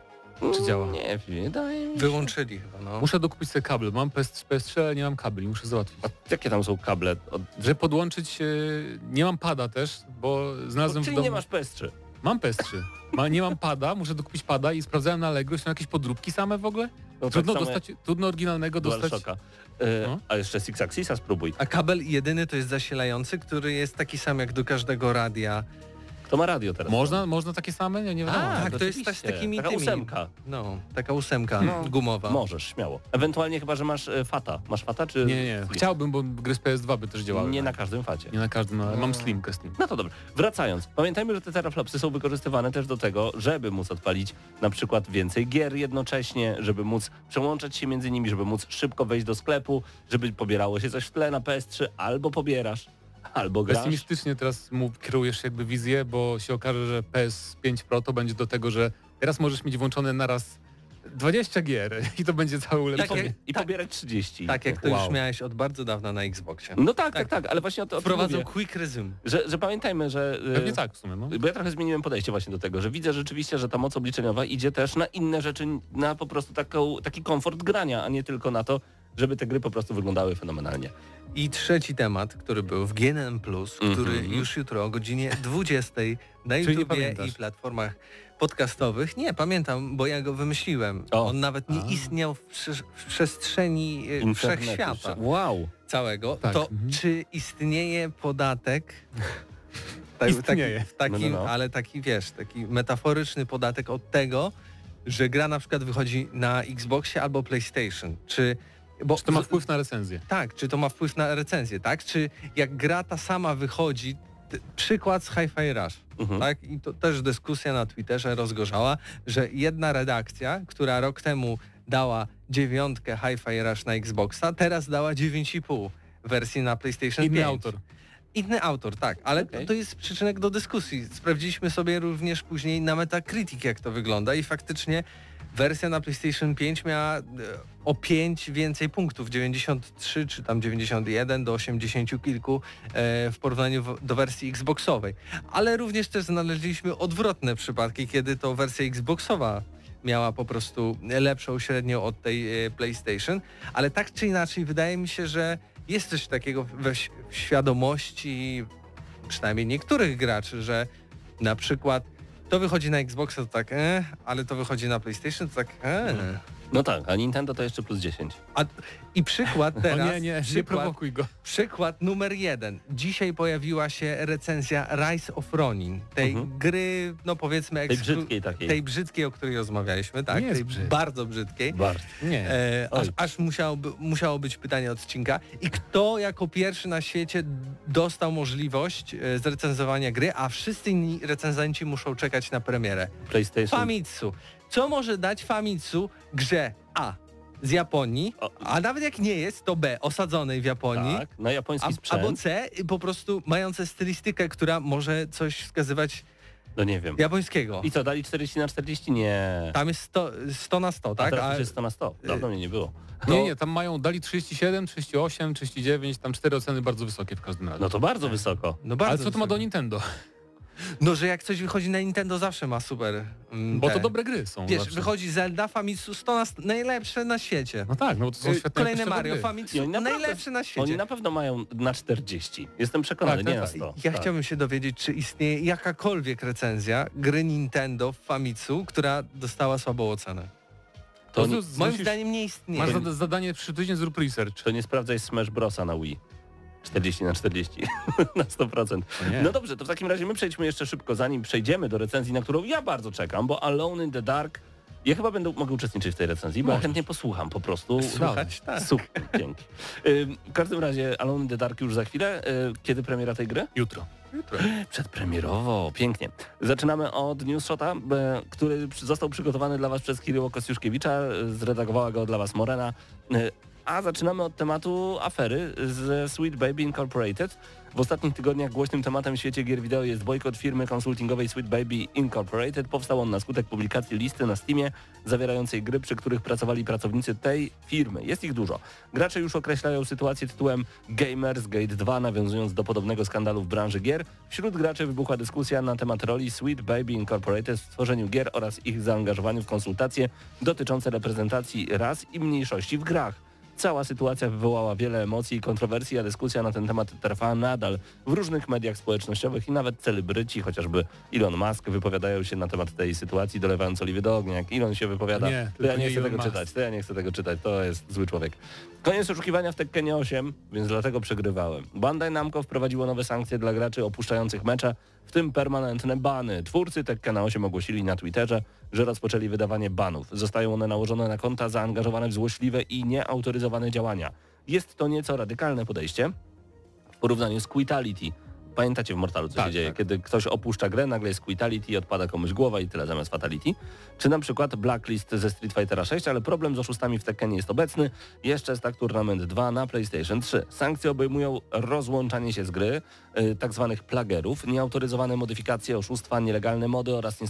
Czy działa? Nie, wydaje mi się. Wyłączyli chyba, no. Muszę dokupić sobie kabel. Mam PS3, ale nie mam kabli. Muszę załatwić. A jakie tam są kable? Że podłączyć... nie mam pada też, bo znalazłem w Czyli domu... nie masz PS3. Mam PS3. Nie mam pada, muszę dokupić pada i sprawdzałem na Allegro, są jakieś podróbki same w ogóle? No tak Trudno same dostać, trudno oryginalnego dostać. DualShocka. No. A jeszcze Six Axisa spróbuj. A kabel jedyny to jest zasilający, który jest taki sam jak do każdego radia. Kto ma radio teraz? Można takie same? Nie wiadomo. tak, to jest oczywiście. tak z takimi Taka tymi. 8. No, taka 8 No. gumowa. Możesz, śmiało. Ewentualnie chyba, że masz Fata. Masz Fata czy... Nie. Slim? Chciałbym, bo gry z PS2 by też działały. Nie na każdym Facie. Nie na każdym, ale mam Slimkę z nim. No to dobrze. Wracając. Pamiętajmy, że te teraflopsy są wykorzystywane też do tego, żeby móc odpalić na przykład więcej gier jednocześnie, żeby móc przełączać się między nimi, żeby móc szybko wejść do sklepu, żeby pobierało się coś w tle na PS3, albo pobierasz, albo grasz. Pesymistycznie teraz kierujesz jakby wizję, bo się okaże, że PS5 Pro to będzie do tego, że teraz możesz mieć włączone naraz 20 gier i to będzie całe ulepszenie. I pobierać 30. Tak jak to Wow. już miałeś od bardzo dawna na Xboxie. No tak, ale właśnie o tym Wprowadzą mówię, quick resume. że pamiętajmy, że... Pewnie tak w sumie, no. Bo ja trochę zmieniłem podejście właśnie do tego, że widzę rzeczywiście, że ta moc obliczeniowa idzie też na inne rzeczy, na po prostu taki komfort grania, a nie tylko na to, żeby te gry po prostu wyglądały fenomenalnie. I trzeci temat, który był w GNM+, który już jutro o godzinie 20 na Czyli nie YouTubie pamiętasz. i platformach podcastowych. Nie, pamiętam, bo ja go wymyśliłem. O. On nawet nie istniał w przestrzeni wszechświata Wow. całego. Tak. To czy istnieje podatek... Istnieje. Taki, No. ale taki, wiesz, taki metaforyczny podatek od tego, że gra na przykład wychodzi na Xboxie albo PlayStation. Czy to ma wpływ na recenzję? Tak, czy to ma wpływ na recenzję, tak? Czy jak gra ta sama wychodzi, przykład z Hi-Fi Rush, tak? I to też dyskusja na Twitterze rozgorzała, że jedna redakcja, która rok temu dała 9 Hi-Fi Rush na Xboxa, teraz dała 9,5 wersji na PlayStation 5. Inny autor. Inny autor, tak, ale Okej. to jest przyczynek do dyskusji. Sprawdziliśmy sobie również później na Metacritic, jak to wygląda i faktycznie wersja na PlayStation 5 miała o 5 więcej punktów, 93 czy tam 91 do 80 kilku w porównaniu do wersji Xboxowej. Ale również też znaleźliśmy odwrotne przypadki, kiedy to wersja Xboxowa miała po prostu lepszą średnią od tej PlayStation, ale tak czy inaczej wydaje mi się, że jest coś takiego w świadomości przynajmniej niektórych graczy, że na przykład to wychodzi na Xboxa to tak ale to wychodzi na PlayStation to tak No tak, a Nintendo to jeszcze plus 10. I przykład teraz... O nie prowokuj go. Przykład numer 1. Dzisiaj pojawiła się recenzja Rise of Ronin, tej gry, no powiedzmy... Tej brzydkiej takiej. Tej brzydkiej, o której rozmawialiśmy, tak? Nie jest tej brzydka. bardzo brzydkiej. Bardzo. Nie. Aż musiało być pytanie odcinka. I kto jako pierwszy na świecie dostał możliwość zrecenzowania gry, a wszyscy inni recenzenci muszą czekać na premierę? PlayStation. Famitsu. Co może dać Famitsu grze A z Japonii, a nawet jak nie jest, to B osadzonej w Japonii, Tak, na japoński sprzęt. albo C po prostu mające stylistykę, która może coś wskazywać No nie wiem. japońskiego. I co, dali 40/40? Nie. Tam jest 100 na 100, A tak? teraz już jest 100 na 100. Dawno mnie nie było. Nie, tam dali 37, 38, 39, tam 4 oceny bardzo wysokie w każdym razie. No to bardzo wysoko. No bardzo Ale co to ma do wysoko. Nintendo? No, że jak coś wychodzi na Nintendo, zawsze ma super. Bo to dobre gry są. Wiesz, zawsze. wychodzi Zelda, Famitsu 100 na 100, najlepsze na świecie. No tak, no bo to są świetne Kolejne jakościowe Mario, gry. I Famitsu, oni naprawdę- najlepsze na świecie. Oni na pewno mają na 40. Jestem przekonany, Tak, nie tak, na 100. Ja Tak. chciałbym się dowiedzieć, czy istnieje jakakolwiek recenzja gry Nintendo w Famitsu, która dostała słabą ocenę. To, To nie, z- Moim Musisz- zdaniem nie istnieje. Masz zadanie przy tydzień, zrób research. to nie sprawdzaj Smash Brosa na Wii. 40/40 na 100%. nie. No dobrze, to w takim razie my przejdźmy jeszcze szybko, zanim przejdziemy do recenzji, na którą ja bardzo czekam, bo Alone in the Dark, ja chyba mogę uczestniczyć w tej recenzji, bo ja Możesz. chętnie posłucham po prostu. Słuchać, tak. Super, dzięki. W każdym razie Alone in the Dark już za chwilę. Kiedy premiera tej gry? Jutro. Przedpremierowo, pięknie. Zaczynamy od newsshota, który został przygotowany dla Was przez Kiryło Kostiuszkiewicza, zredagowała go dla Was Morena. A zaczynamy od tematu afery z Sweet Baby Incorporated. W ostatnich tygodniach głośnym tematem w świecie gier wideo jest bojkot firmy konsultingowej Sweet Baby Incorporated. Powstał on na skutek publikacji listy na Steamie zawierającej gry, przy których pracowali pracownicy tej firmy. Jest ich dużo. Gracze już określają sytuację tytułem Gamersgate 2, nawiązując do podobnego skandalu w branży gier. Wśród graczy wybuchła dyskusja na temat roli Sweet Baby Incorporated w tworzeniu gier oraz ich zaangażowaniu w konsultacje dotyczące reprezentacji ras i mniejszości w grach. Cała sytuacja wywołała wiele emocji i kontrowersji, a dyskusja na ten temat trwa nadal w różnych mediach społecznościowych i nawet celebryci, chociażby Elon Musk, wypowiadają się na temat tej sytuacji, dolewając oliwy do ognia. Jak Elon się wypowiada, Nie, to ja tylko nie nie chcę Elon tego Musk. czytać, to jest zły człowiek. Koniec oszukiwania w Tekkenie 8, więc dlatego przegrywałem. Bandai Namco wprowadziło nowe sankcje dla graczy opuszczających mecze, w tym permanentne bany. Twórcy Tekkena 8 ogłosili na Twitterze, że rozpoczęli wydawanie banów. Zostają one nałożone na konta zaangażowane w złośliwe i nieautoryzowane działania. Jest to nieco radykalne podejście w porównaniu z Quitality. Pamiętacie w Mortalu, co się dzieje? tak. Kiedy ktoś opuszcza grę, nagle jest Quitality i odpada komuś głowa i tyle zamiast Fatality. Czy na przykład Blacklist ze Street Fightera 6, ale problem z oszustami w Tekkenie jest obecny. Jeszcze jest tak Tournament 2 na PlayStation 3. Sankcje obejmują rozłączanie się z gry, tak zwanych plagerów, nieautoryzowane modyfikacje, oszustwa, nielegalne mody oraz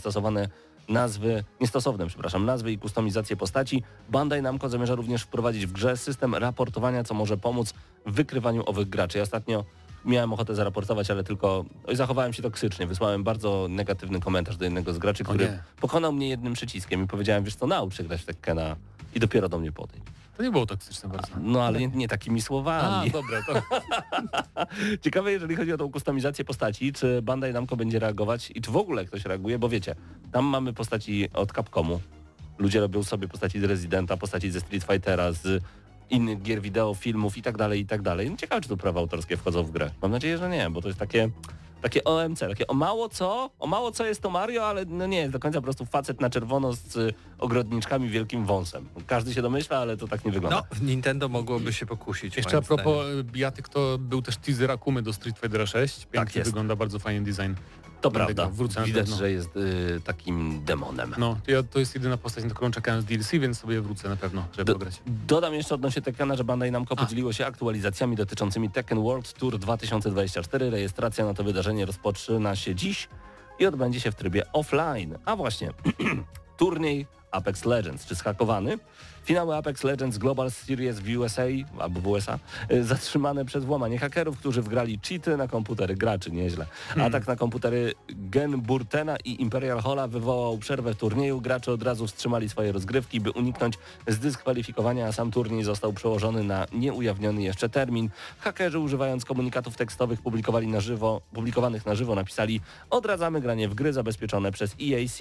nazwy i kustomizację postaci. Bandai Namco zamierza również wprowadzić w grze system raportowania, co może pomóc w wykrywaniu owych graczy. Ja ostatnio miałem ochotę zaraportować, ale tylko zachowałem się toksycznie. Wysłałem bardzo negatywny komentarz do jednego z graczy, który nie. pokonał mnie jednym przyciskiem i powiedziałem, wiesz co, naucz się grać w Tekkena i dopiero do mnie podejdź. To nie było toksyczne bardzo. No ale nie takimi A, słowami. dobra, to... Ciekawe, jeżeli chodzi o tą kustomizację postaci, czy Bandai Namco będzie reagować i czy w ogóle ktoś reaguje, bo wiecie, tam mamy postaci od Capcomu. Ludzie robią sobie postaci z Residenta, postaci ze Street Fightera, z innych gier wideo, filmów i tak dalej, i tak dalej. No ciekawe, czy tu prawa autorskie wchodzą w grę. Mam nadzieję, że nie, bo to jest takie OMC, takie o mało co jest to Mario, ale no nie jest do końca po prostu facet na czerwono z ogrodniczkami wielkim wąsem. Każdy się domyśla, ale to tak nie wygląda. No, Nintendo mogłoby się pokusić. Jeszcze a moim propos bijatyk, to był też teaser Akumy do Street Fightera 6. Pięknie jest. wygląda, bardzo fajny design. To Będę prawda, grał, wrócę na widać, pewno. że jest takim demonem. No, to jest jedyna postać, na którą czekałem z DLC, więc sobie wrócę na pewno, żeby pograć. Dodam jeszcze odnośnie Tekkena, że Bandai Namco podzieliło się aktualizacjami dotyczącymi Tekken World Tour 2024. Rejestracja na to wydarzenie rozpoczyna się dziś i odbędzie się w trybie offline. A właśnie, turniej Apex Legends, czy zhakowany? Finały Apex Legends Global Series w USA, albo w USA, zatrzymane przez włamanie hakerów, którzy wgrali cheaty na komputery graczy, nieźle. Atak na komputery Gen Burtena i Imperial Halla wywołał przerwę w turnieju. Gracze od razu wstrzymali swoje rozgrywki, by uniknąć zdyskwalifikowania, a sam turniej został przełożony na nieujawniony jeszcze termin. Hakerzy, używając komunikatów tekstowych publikowanych na żywo, napisali: odradzamy granie w gry zabezpieczone przez EAC.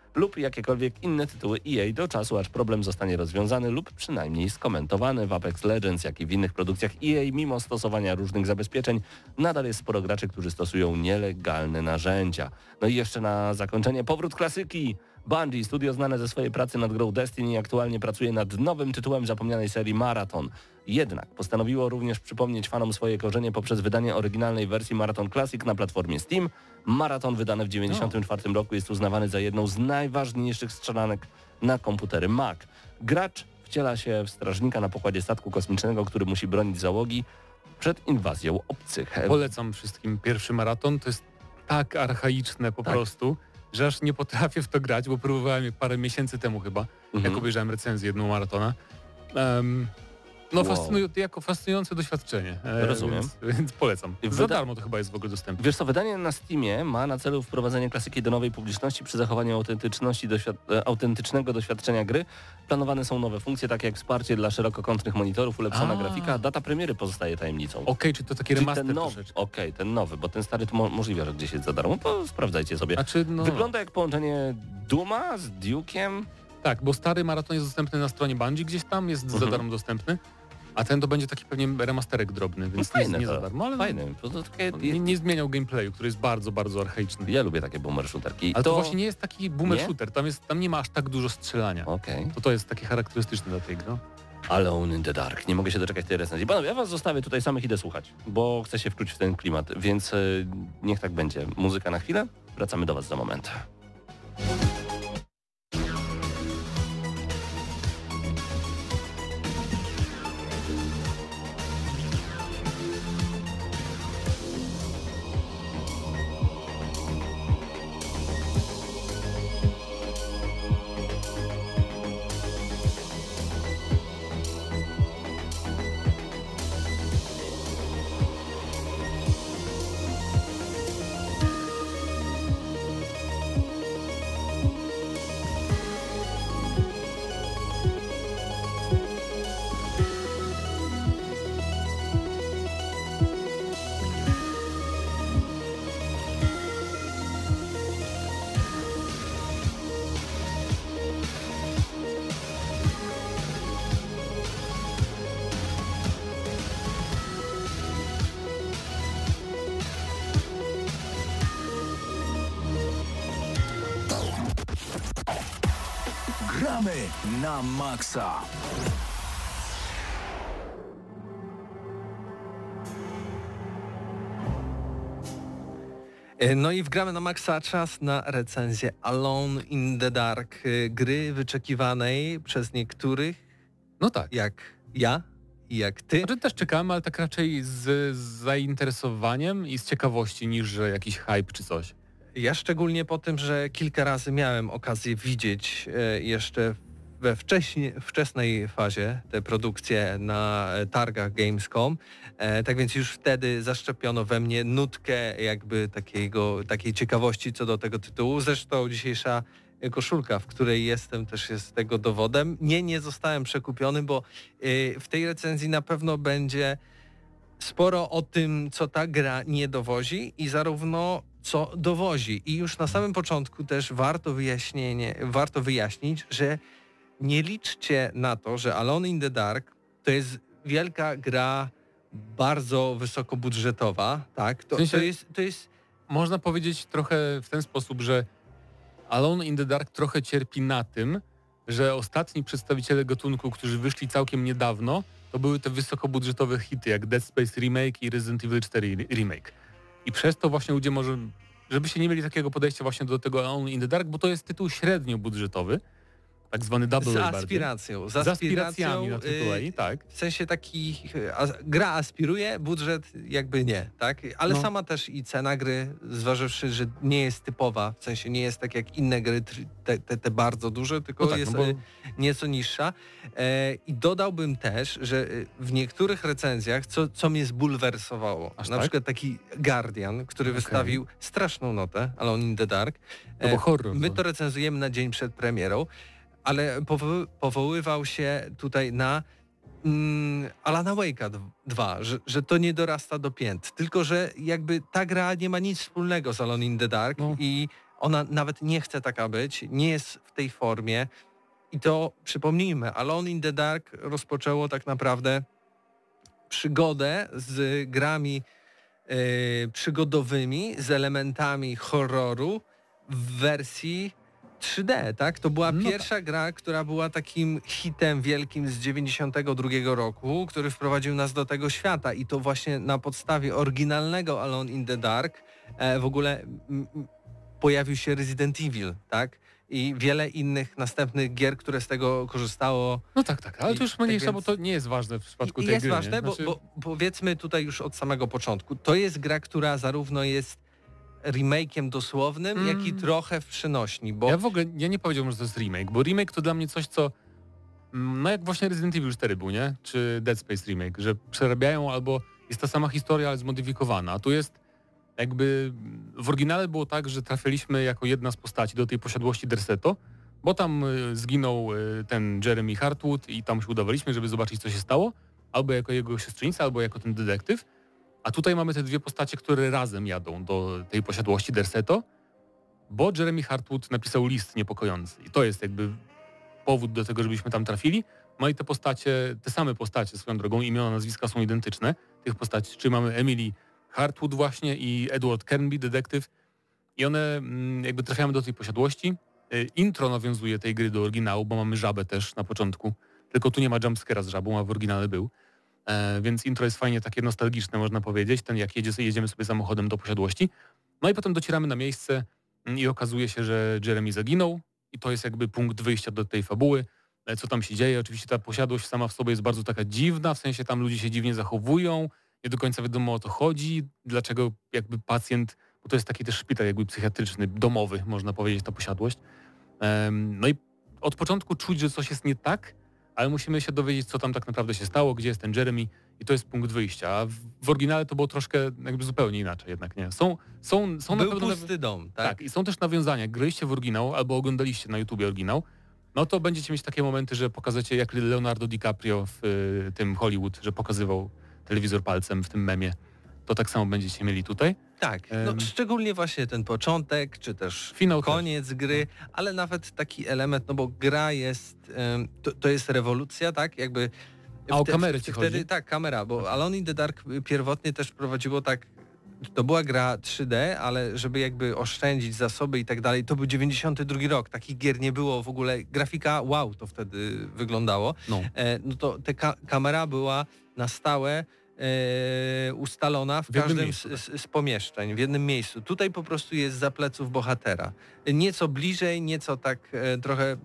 lub jakiekolwiek inne tytuły EA do czasu, aż problem zostanie rozwiązany lub przynajmniej skomentowany. W Apex Legends, jak i w innych produkcjach EA, mimo stosowania różnych zabezpieczeń, nadal jest sporo graczy, którzy stosują nielegalne narzędzia. No i jeszcze na zakończenie powrót klasyki. Bungie, studio znane ze swojej pracy nad grą Destiny, aktualnie pracuje nad nowym tytułem zapomnianej serii Marathon. Jednak postanowiło również przypomnieć fanom swoje korzenie poprzez wydanie oryginalnej wersji Marathon Classic na platformie Steam. Marathon wydany w 1994 roku jest uznawany za jedną z najważniejszych strzelanek na komputery Mac. Gracz wciela się w strażnika na pokładzie statku kosmicznego, który musi bronić załogi przed inwazją obcych. Polecam wszystkim pierwszy Maraton, to jest tak archaiczne po prostu, że aż nie potrafię w to grać, bo próbowałem je parę miesięcy temu chyba, jak obejrzałem recenzję jedną Maratona. Jako fascynujące doświadczenie. Rozumiem. Więc polecam. Za darmo to chyba jest w ogóle dostępne. Wiesz co, wydanie na Steamie ma na celu wprowadzenie klasyki do nowej publiczności przy zachowaniu autentycznego doświadczenia gry. Planowane są nowe funkcje, takie jak wsparcie dla szerokokątnych monitorów, ulepszona grafika. Data premiery pozostaje tajemnicą. Okej, czy to taki remaster troszeczkę? Okej, ten nowy, bo ten stary to możliwe, że gdzieś jest za darmo. To sprawdzajcie sobie. Wygląda jak połączenie Duma z Duke'iem. Tak, bo stary Maraton jest dostępny na stronie Bungie, gdzieś tam jest za darmo dostępny. A ten to będzie taki pewnie remasterek drobny, więc nie za darmo, ale fajny. Nie zmieniał gameplayu, który jest bardzo, bardzo archaiczny. Ja lubię takie boomer shooterki. Ale to właśnie nie jest taki boomer shooter, tam nie ma aż tak dużo strzelania. Okej. To jest takie charakterystyczne dla tej gry. Alone in the Dark. Nie mogę się doczekać tej recenzji. Panowie, ja was zostawię tutaj samych, idę słuchać, bo chcę się wczuć w ten klimat, więc niech tak będzie. Muzyka na chwilę, wracamy do was za moment. Gramy na maksa. No i wgramy na maksa, czas na recenzję Alone in the Dark, gry wyczekiwanej przez niektórych, No tak. jak ja i jak ty. Znaczy też czekamy, ale tak raczej z zainteresowaniem i z ciekawości niż że jakiś hype czy coś. Ja szczególnie po tym, że kilka razy miałem okazję widzieć jeszcze we wczesnej fazie te produkcje na targach Gamescom, tak więc już wtedy zaszczepiono we mnie nutkę jakby takiej ciekawości co do tego tytułu. Zresztą dzisiejsza koszulka, w której jestem, też jest tego dowodem. Nie zostałem przekupiony, bo w tej recenzji na pewno będzie sporo o tym, co ta gra nie dowozi i zarówno co dowozi. I już na samym początku też warto wyjaśnić, że nie liczcie na to, że Alone in the Dark to jest wielka gra bardzo wysokobudżetowa, tak? To jest... Można powiedzieć trochę w ten sposób, że Alone in the Dark trochę cierpi na tym, że ostatni przedstawiciele gatunku, którzy wyszli całkiem niedawno, to były te wysokobudżetowe hity jak Dead Space Remake i Resident Evil 4 Remake. I przez to właśnie ludzie może, żeby się nie mieli takiego podejścia właśnie do tego Alone in the Dark, bo to jest tytuł średnio budżetowy, tak zwany double A bardziej. Z aspiracjami na AAA, tak. W sensie taki, gra aspiruje, budżet jakby nie, tak? Ale sama też i cena gry, zważywszy, że nie jest typowa, w sensie nie jest tak jak inne gry, te bardzo duże, tylko jest nieco niższa. I dodałbym też, że w niektórych recenzjach, co mnie zbulwersowało, na przykład taki Guardian, który wystawił straszną notę, Alone in the Dark. To był horror. My to recenzujemy na dzień przed premierą, ale powoływał się tutaj na Alana Wake'a 2, że to nie dorasta do pięt. Tylko że jakby ta gra nie ma nic wspólnego z Alone in the Dark i ona nawet nie chce taka być, nie jest w tej formie i to przypomnijmy, Alone in the Dark rozpoczęło tak naprawdę przygodę z grami przygodowymi, z elementami horroru w wersji 3D, tak? To była pierwsza gra, która była takim hitem wielkim z 92 roku, który wprowadził nas do tego świata i to właśnie na podstawie oryginalnego Alone in the Dark w ogóle pojawił się Resident Evil, tak? I wiele innych następnych gier, które z tego korzystało. No tak, ale to już mniejsza, tak bo to nie jest ważne w przypadku tej jest gry. Ważne, znaczy... bo powiedzmy tutaj już od samego początku, to jest gra, która zarówno jest remake'iem dosłownym, jak i trochę w przynośni, bo... Ja nie powiedziałbym, że to jest remake, bo remake to dla mnie coś, co no jak właśnie Resident Evil 4 był, nie? Czy Dead Space remake, że przerabiają albo jest ta sama historia, ale zmodyfikowana, a tu jest jakby w oryginale było tak, że trafialiśmy jako jedna z postaci do tej posiadłości Derceto, bo tam zginął ten Jeremy Hartwood i tam się udawaliśmy, żeby zobaczyć, co się stało, albo jako jego siostrzenica, albo jako ten detektyw. A tutaj mamy te dwie postacie, które razem jadą do tej posiadłości Derceto, bo Jeremy Hartwood napisał list niepokojący. I to jest jakby powód do tego, żebyśmy tam trafili. No i te postacie, te same postacie swoją drogą, imiona, nazwiska są identyczne tych postaci. Czyli mamy Emily Hartwood właśnie i Edward Kernby, detektyw. I one jakby trafiamy do tej posiadłości. Intro nawiązuje tej gry do oryginału, bo mamy żabę też na początku. Tylko tu nie ma jumpscare'a z żabą, a w oryginale był. Więc intro jest fajnie takie nostalgiczne, można powiedzieć, ten jak jedziemy sobie samochodem do posiadłości. No i potem docieramy na miejsce i okazuje się, że Jeremy zaginął i to jest jakby punkt wyjścia do tej fabuły. Co tam się dzieje? Oczywiście ta posiadłość sama w sobie jest bardzo taka dziwna, w sensie tam ludzie się dziwnie zachowują, nie do końca wiadomo o to chodzi, dlaczego jakby pacjent, bo to jest taki też szpital jakby psychiatryczny, domowy, można powiedzieć, ta posiadłość. No i od początku czuć, że coś jest nie tak, ale musimy się dowiedzieć, co tam tak naprawdę się stało, gdzie jest ten Jeremy i to jest punkt wyjścia. A w oryginale to było troszkę jakby zupełnie inaczej jednak, nie? Są Był na pewno... pusty dom, tak? Tak, i są też nawiązania. Jak graliście w oryginał albo oglądaliście na YouTubie oryginał, no to będziecie mieć takie momenty, że pokażecie jak Leonardo DiCaprio w tym Hollywood, że pokazywał telewizor palcem w tym memie. To tak samo będziecie mieli tutaj. Tak, no, szczególnie właśnie ten początek, czy też finał koniec gry, ale nawet taki element, no bo gra jest, to jest rewolucja, tak? Jakby a o kamerę ci chodzi? Tak, kamera, bo Alone in the Dark pierwotnie też prowadziło tak, to była gra 3D, ale żeby jakby oszczędzić zasoby i tak dalej, to był 92 rok, takich gier nie było w ogóle, grafika wow to wtedy wyglądało, no to kamera była na stałe ustalona w każdym z pomieszczeń, w jednym miejscu. Tutaj po prostu jest za pleców bohatera. Nieco bliżej, nieco tak trochę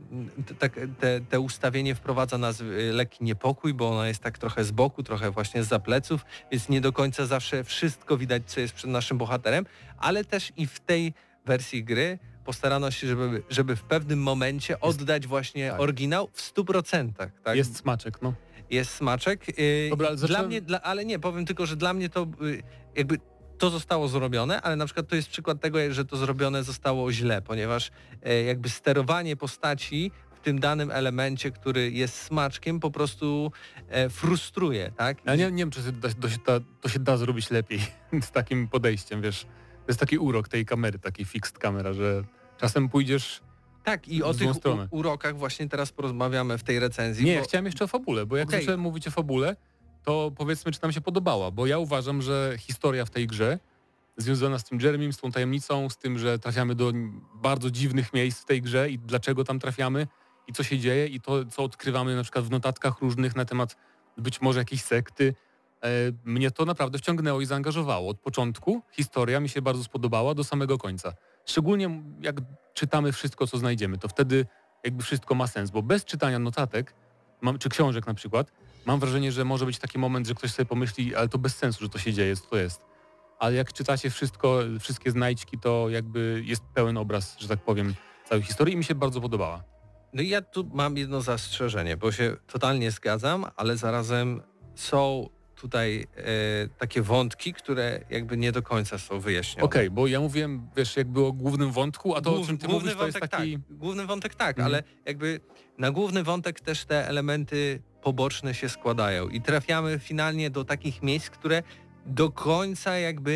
te ustawienie wprowadza nas w lekki niepokój, bo ona jest tak trochę z boku, trochę właśnie zza pleców, więc nie do końca zawsze wszystko widać, co jest przed naszym bohaterem, ale też i w tej wersji gry postarano się, żeby w pewnym momencie oddać właśnie oryginał w 100%. Tak? Jest smaczek, no. Jest smaczek. Dobra, ale dla mnie, ale nie, powiem tylko, że dla mnie to jakby to zostało zrobione, ale na przykład to jest przykład tego, że to zrobione zostało źle, ponieważ jakby sterowanie postaci w tym danym elemencie, który jest smaczkiem, po prostu frustruje, tak? Ja nie wiem, czy to się da zrobić lepiej z takim podejściem, wiesz. To jest taki urok tej kamery, takiej fixed kamera, że czasem pójdziesz... Tak, i o tych urokach właśnie teraz porozmawiamy w tej recenzji. Nie, ja chciałem jeszcze o fabule, bo jak zacząłem mówić o fabule, to powiedzmy, czy nam się podobała, bo ja uważam, że historia w tej grze związana z tym Jeremym, z tą tajemnicą, z tym, że trafiamy do bardzo dziwnych miejsc w tej grze i dlaczego tam trafiamy i co się dzieje i to, co odkrywamy na przykład w notatkach różnych na temat być może jakiejś sekty, mnie to naprawdę wciągnęło i zaangażowało. Od początku historia mi się bardzo spodobała do samego końca. Szczególnie jak czytamy wszystko, co znajdziemy, to wtedy jakby wszystko ma sens, bo bez czytania notatek, czy książek na przykład, mam wrażenie, że może być taki moment, że ktoś sobie pomyśli, ale to bez sensu, że to się dzieje, co to jest. Ale jak czytacie wszystkie znajdźki, to jakby jest pełen obraz, że tak powiem, całej historii i mi się bardzo podobała. No i ja tu mam jedno zastrzeżenie, bo się totalnie zgadzam, ale zarazem są tutaj takie wątki, które jakby nie do końca są wyjaśnione. Okej, bo ja mówiłem, wiesz, jakby o głównym wątku, a to o czym ty mówisz, to jest taki... Tak. Główny wątek tak, ale jakby na główny wątek też te elementy poboczne się składają i trafiamy finalnie do takich miejsc, które do końca jakby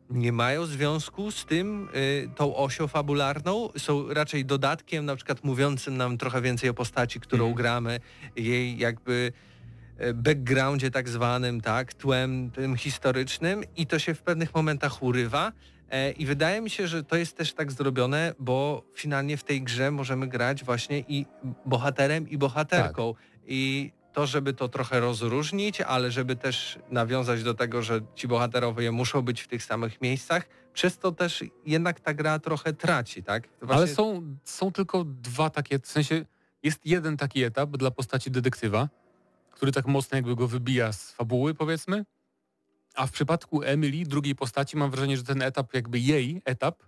nie mają związku z tym, tą osią fabularną, są raczej dodatkiem, na przykład mówiącym nam trochę więcej o postaci, którą gramy, jej jakby backgroundzie tak zwanym, tak, tłem tym historycznym i to się w pewnych momentach urywa. I wydaje mi się, że to jest też tak zrobione, bo finalnie w tej grze możemy grać właśnie i bohaterem, i bohaterką. I to, żeby to trochę rozróżnić, ale żeby też nawiązać do tego, że ci bohaterowie muszą być w tych samych miejscach, przez to też jednak ta gra trochę traci, tak? Właśnie... Ale są tylko dwa takie, w sensie jest jeden taki etap dla postaci detektywa, który tak mocno jakby go wybija z fabuły, powiedzmy. A w przypadku Emily, drugiej postaci, mam wrażenie, że ten etap, jakby jej etap,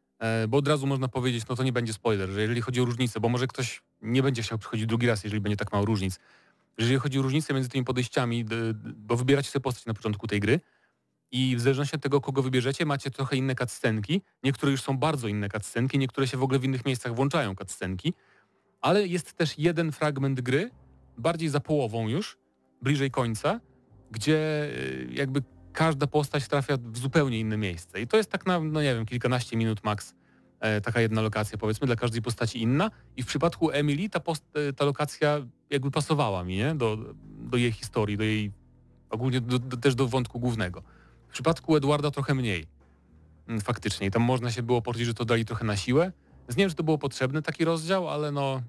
bo od razu można powiedzieć, no to nie będzie spoiler, że jeżeli chodzi o różnicę, bo może ktoś nie będzie chciał przychodzić drugi raz, jeżeli będzie tak mało różnic. Jeżeli chodzi o różnicę między tymi podejściami, bo wybieracie sobie postać na początku tej gry i w zależności od tego, kogo wybierzecie, macie trochę inne cutscenki. Niektóre już są bardzo inne cutscenki, niektóre się w ogóle w innych miejscach włączają cutscenki, ale jest też jeden fragment gry, bardziej za połową już, bliżej końca, gdzie jakby każda postać trafia w zupełnie inne miejsce. I to jest tak na, no nie wiem, kilkanaście minut max taka jedna lokacja, powiedzmy, dla każdej postaci inna. I w przypadku Emily ta lokacja jakby pasowała mi, nie? Do jej historii, do jej ogólnie też do wątku głównego. W przypadku Edwarda trochę mniej. Faktycznie. I tam można się było poczuć, że to dali trochę na siłę. Nie wiem, czy to było potrzebne, taki rozdział, ale no...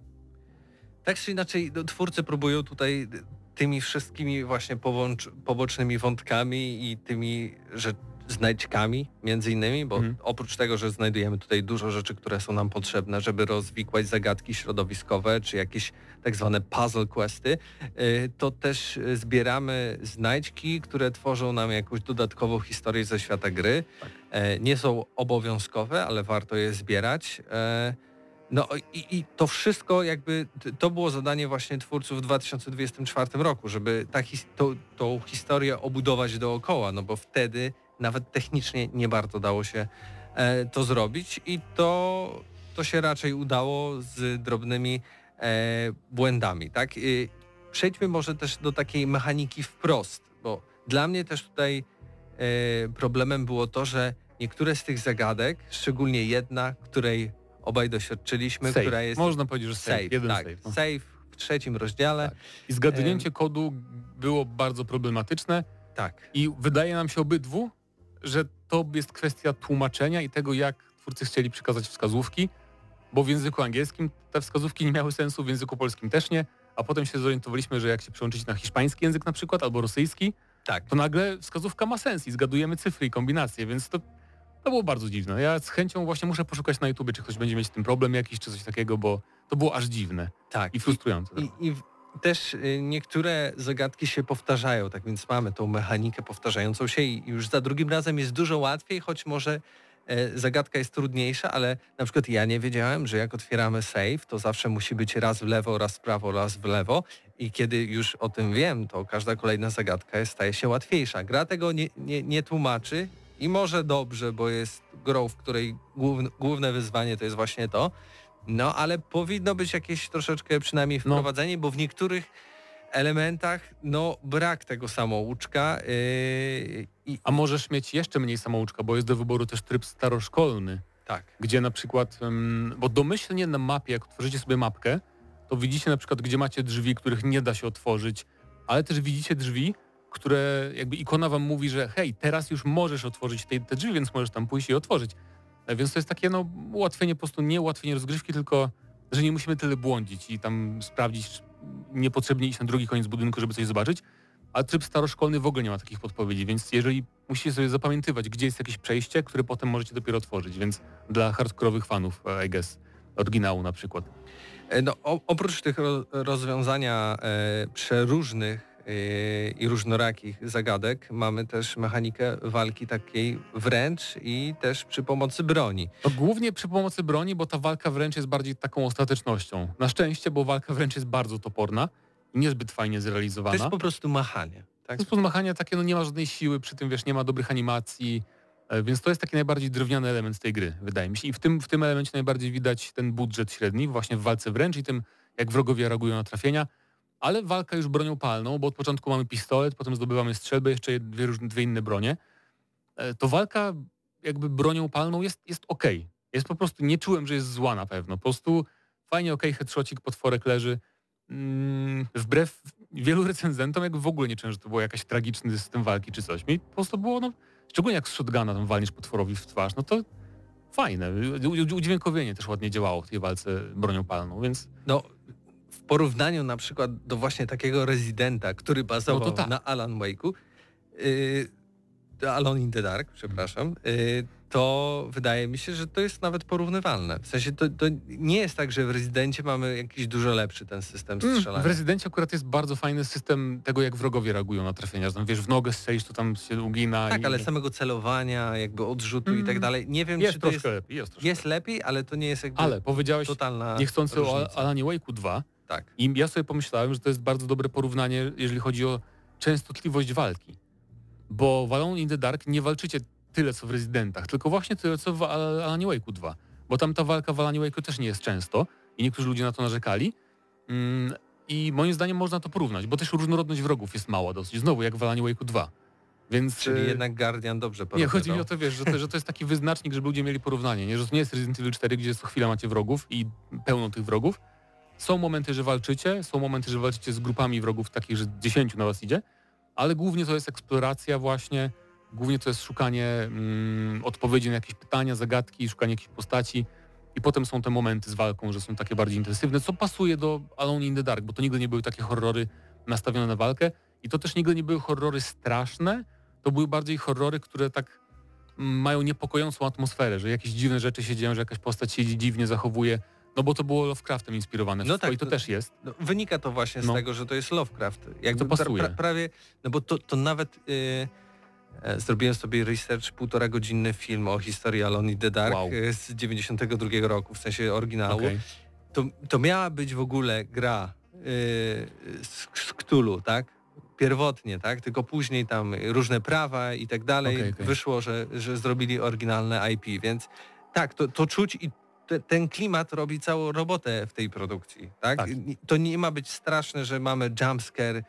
Tak czy inaczej, twórcy próbują tutaj tymi wszystkimi właśnie pobocznymi wątkami i tymi znajdźkami między innymi, bo oprócz tego, że znajdujemy tutaj dużo rzeczy, które są nam potrzebne, żeby rozwikłać zagadki środowiskowe, czy jakieś tak zwane puzzle questy, to też zbieramy znajdźki, które tworzą nam jakąś dodatkową historię ze świata gry. Nie są obowiązkowe, ale warto je zbierać. No i to wszystko jakby, to było zadanie właśnie twórców w 2024 roku, żeby tą historię obudować dookoła, no bo wtedy nawet technicznie nie bardzo dało się to zrobić i to się raczej udało z drobnymi błędami, tak? Przejdźmy może też do takiej mechaniki wprost, bo dla mnie też tutaj problemem było to, że niektóre z tych zagadek, szczególnie jedna, której obaj doświadczyliśmy, Save. która jest... Można powiedzieć, że save. Jeden tak, save. No. Save w 3 rozdziale. Tak. I zgadnięcie kodu było bardzo problematyczne. Tak. I wydaje nam się obydwu, że to jest kwestia tłumaczenia i tego, jak twórcy chcieli przekazać wskazówki, bo w języku angielskim te wskazówki nie miały sensu, w języku polskim też nie, a potem się zorientowaliśmy, że jak się przełączyć na hiszpański język na przykład, albo rosyjski, Tak. to nagle wskazówka ma sens i zgadujemy cyfry i kombinacje, więc to było bardzo dziwne. Ja z chęcią właśnie muszę poszukać na YouTubie, czy ktoś będzie mieć z tym problem jakiś, czy coś takiego, bo to było aż dziwne Tak. i frustrujące. I też niektóre zagadki się powtarzają, tak więc mamy tą mechanikę powtarzającą się i już za drugim razem jest dużo łatwiej, choć może zagadka jest trudniejsza, ale na przykład ja nie wiedziałem, że jak otwieramy save, to zawsze musi być raz w lewo, raz w prawo, raz w lewo i kiedy już o tym wiem, to każda kolejna zagadka staje się łatwiejsza. Gra tego nie tłumaczy i może dobrze, bo jest grą, w której główne wyzwanie to jest właśnie to, no ale powinno być jakieś troszeczkę przynajmniej wprowadzenie, bo w niektórych elementach brak tego samouczka. A możesz mieć jeszcze mniej samouczka, bo jest do wyboru też tryb staroszkolny. Tak. Gdzie na przykład, bo domyślnie na mapie, jak otworzycie sobie mapkę, to widzicie na przykład, gdzie macie drzwi, których nie da się otworzyć, ale też widzicie drzwi, które jakby ikona wam mówi, że hej, teraz już możesz otworzyć te drzwi, więc możesz tam pójść i otworzyć. Więc to jest takie ułatwienie, po prostu nie ułatwienie rozgrywki, tylko że nie musimy tyle błądzić i tam sprawdzić, niepotrzebnie iść na drugi koniec budynku, żeby coś zobaczyć, a tryb staroszkolny w ogóle nie ma takich podpowiedzi, więc jeżeli musicie sobie zapamiętywać, gdzie jest jakieś przejście, które potem możecie dopiero otworzyć, więc dla hardkorowych fanów, I guess, oryginału na przykład. Oprócz tych rozwiązania przeróżnych i różnorakich zagadek mamy też mechanikę walki takiej wręcz i też przy pomocy broni. To głównie przy pomocy broni, bo ta walka wręcz jest bardziej taką ostatecznością. Na szczęście, bo walka wręcz jest bardzo toporna i niezbyt fajnie zrealizowana. To jest po prostu machanie. Tak? To jest po prostu machanie takie, nie ma żadnej siły, przy tym nie ma dobrych animacji, więc to jest taki najbardziej drewniany element tej gry, wydaje mi się. I w tym elemencie najbardziej widać ten budżet średni właśnie w walce wręcz i tym, jak wrogowie reagują na trafienia. Ale walka już bronią palną, bo od początku mamy pistolet, potem zdobywamy strzelbę, jeszcze dwie inne bronie. To walka jakby bronią palną jest okej. Jest po prostu, nie czułem, że jest zła na pewno. Po prostu fajnie headshotcik, potworek leży. Wbrew wielu recenzentom jakby w ogóle nie czułem, że to był jakiś tragiczny system walki czy coś. Mi po prostu było, szczególnie jak z shotguna tam walniesz potworowi w twarz, no to fajne. Udźwiękowienie też ładnie działało w tej walce bronią palną, więc... No, w porównaniu na przykład do właśnie takiego Residenta, który bazował tak. na Alan Wake'u, Alone in the Dark, przepraszam, to wydaje mi się, że to jest nawet porównywalne. W sensie to nie jest tak, że w Residencie mamy jakiś dużo lepszy ten system strzelania. W Rezydencie akurat jest bardzo fajny system tego, jak wrogowie reagują na trafienia. Że tam wiesz, w nogę strzelisz, to tam się ugina. Tak, ale samego celowania, jakby odrzutu i tak dalej. Nie wiem, jest czy to jest... lepiej. Jest lepiej, ale to nie jest jakby ale powiedziałeś totalna niechcący różnica. o Alanie Wake'u 2. Tak. I ja sobie pomyślałem, że to jest bardzo dobre porównanie, jeżeli chodzi o częstotliwość walki. Bo w Alone in the Dark nie walczycie tyle, co w Residentach, tylko właśnie tyle, co w Alanie Wake'u 2. Bo tam ta walka w Alanie Wake'u też nie jest często i niektórzy ludzie na to narzekali. I moim zdaniem można to porównać, bo też różnorodność wrogów jest mała dosyć. Znowu jak w Alanie Wake'u 2. Więc, Czyli jednak Guardian dobrze nie, porozmawiał. chodzi mi o to, wiesz, że to jest taki wyznacznik, żeby ludzie mieli porównanie, nie? Że to nie jest Resident Evil 4, gdzie co chwilę macie wrogów i pełno tych wrogów. Są momenty, że walczycie, są momenty, że walczycie z grupami wrogów takich, że 10 na was idzie, ale głównie to jest eksploracja właśnie, głównie to jest szukanie odpowiedzi na jakieś pytania, zagadki, szukanie jakichś postaci i potem są te momenty z walką, że są takie bardziej intensywne, co pasuje do Alone in the Dark, bo to nigdy nie były takie horrory nastawione na walkę i to też nigdy nie były horrory straszne, to były bardziej horrory, które tak mają niepokojącą atmosferę, że jakieś dziwne rzeczy się dzieją, że jakaś postać się dziwnie zachowuje, no bo to było Lovecraftem inspirowane wszystko i to też jest. No, wynika to właśnie z tego, że to jest Lovecraft. To pasuje. Prawie, no bo to nawet zrobiłem sobie research, 1,5-godzinny film o historii Alone in the Dark z 92 roku, w sensie oryginału. Okay. To miała być w ogóle gra z Cthulhu, tak? Pierwotnie, tak? Tylko później tam różne prawa i tak dalej. Wyszło, że zrobili oryginalne IP, więc tak, to czuć i ten klimat robi całą robotę w tej produkcji, tak? To nie ma być straszne, że mamy jumpscare,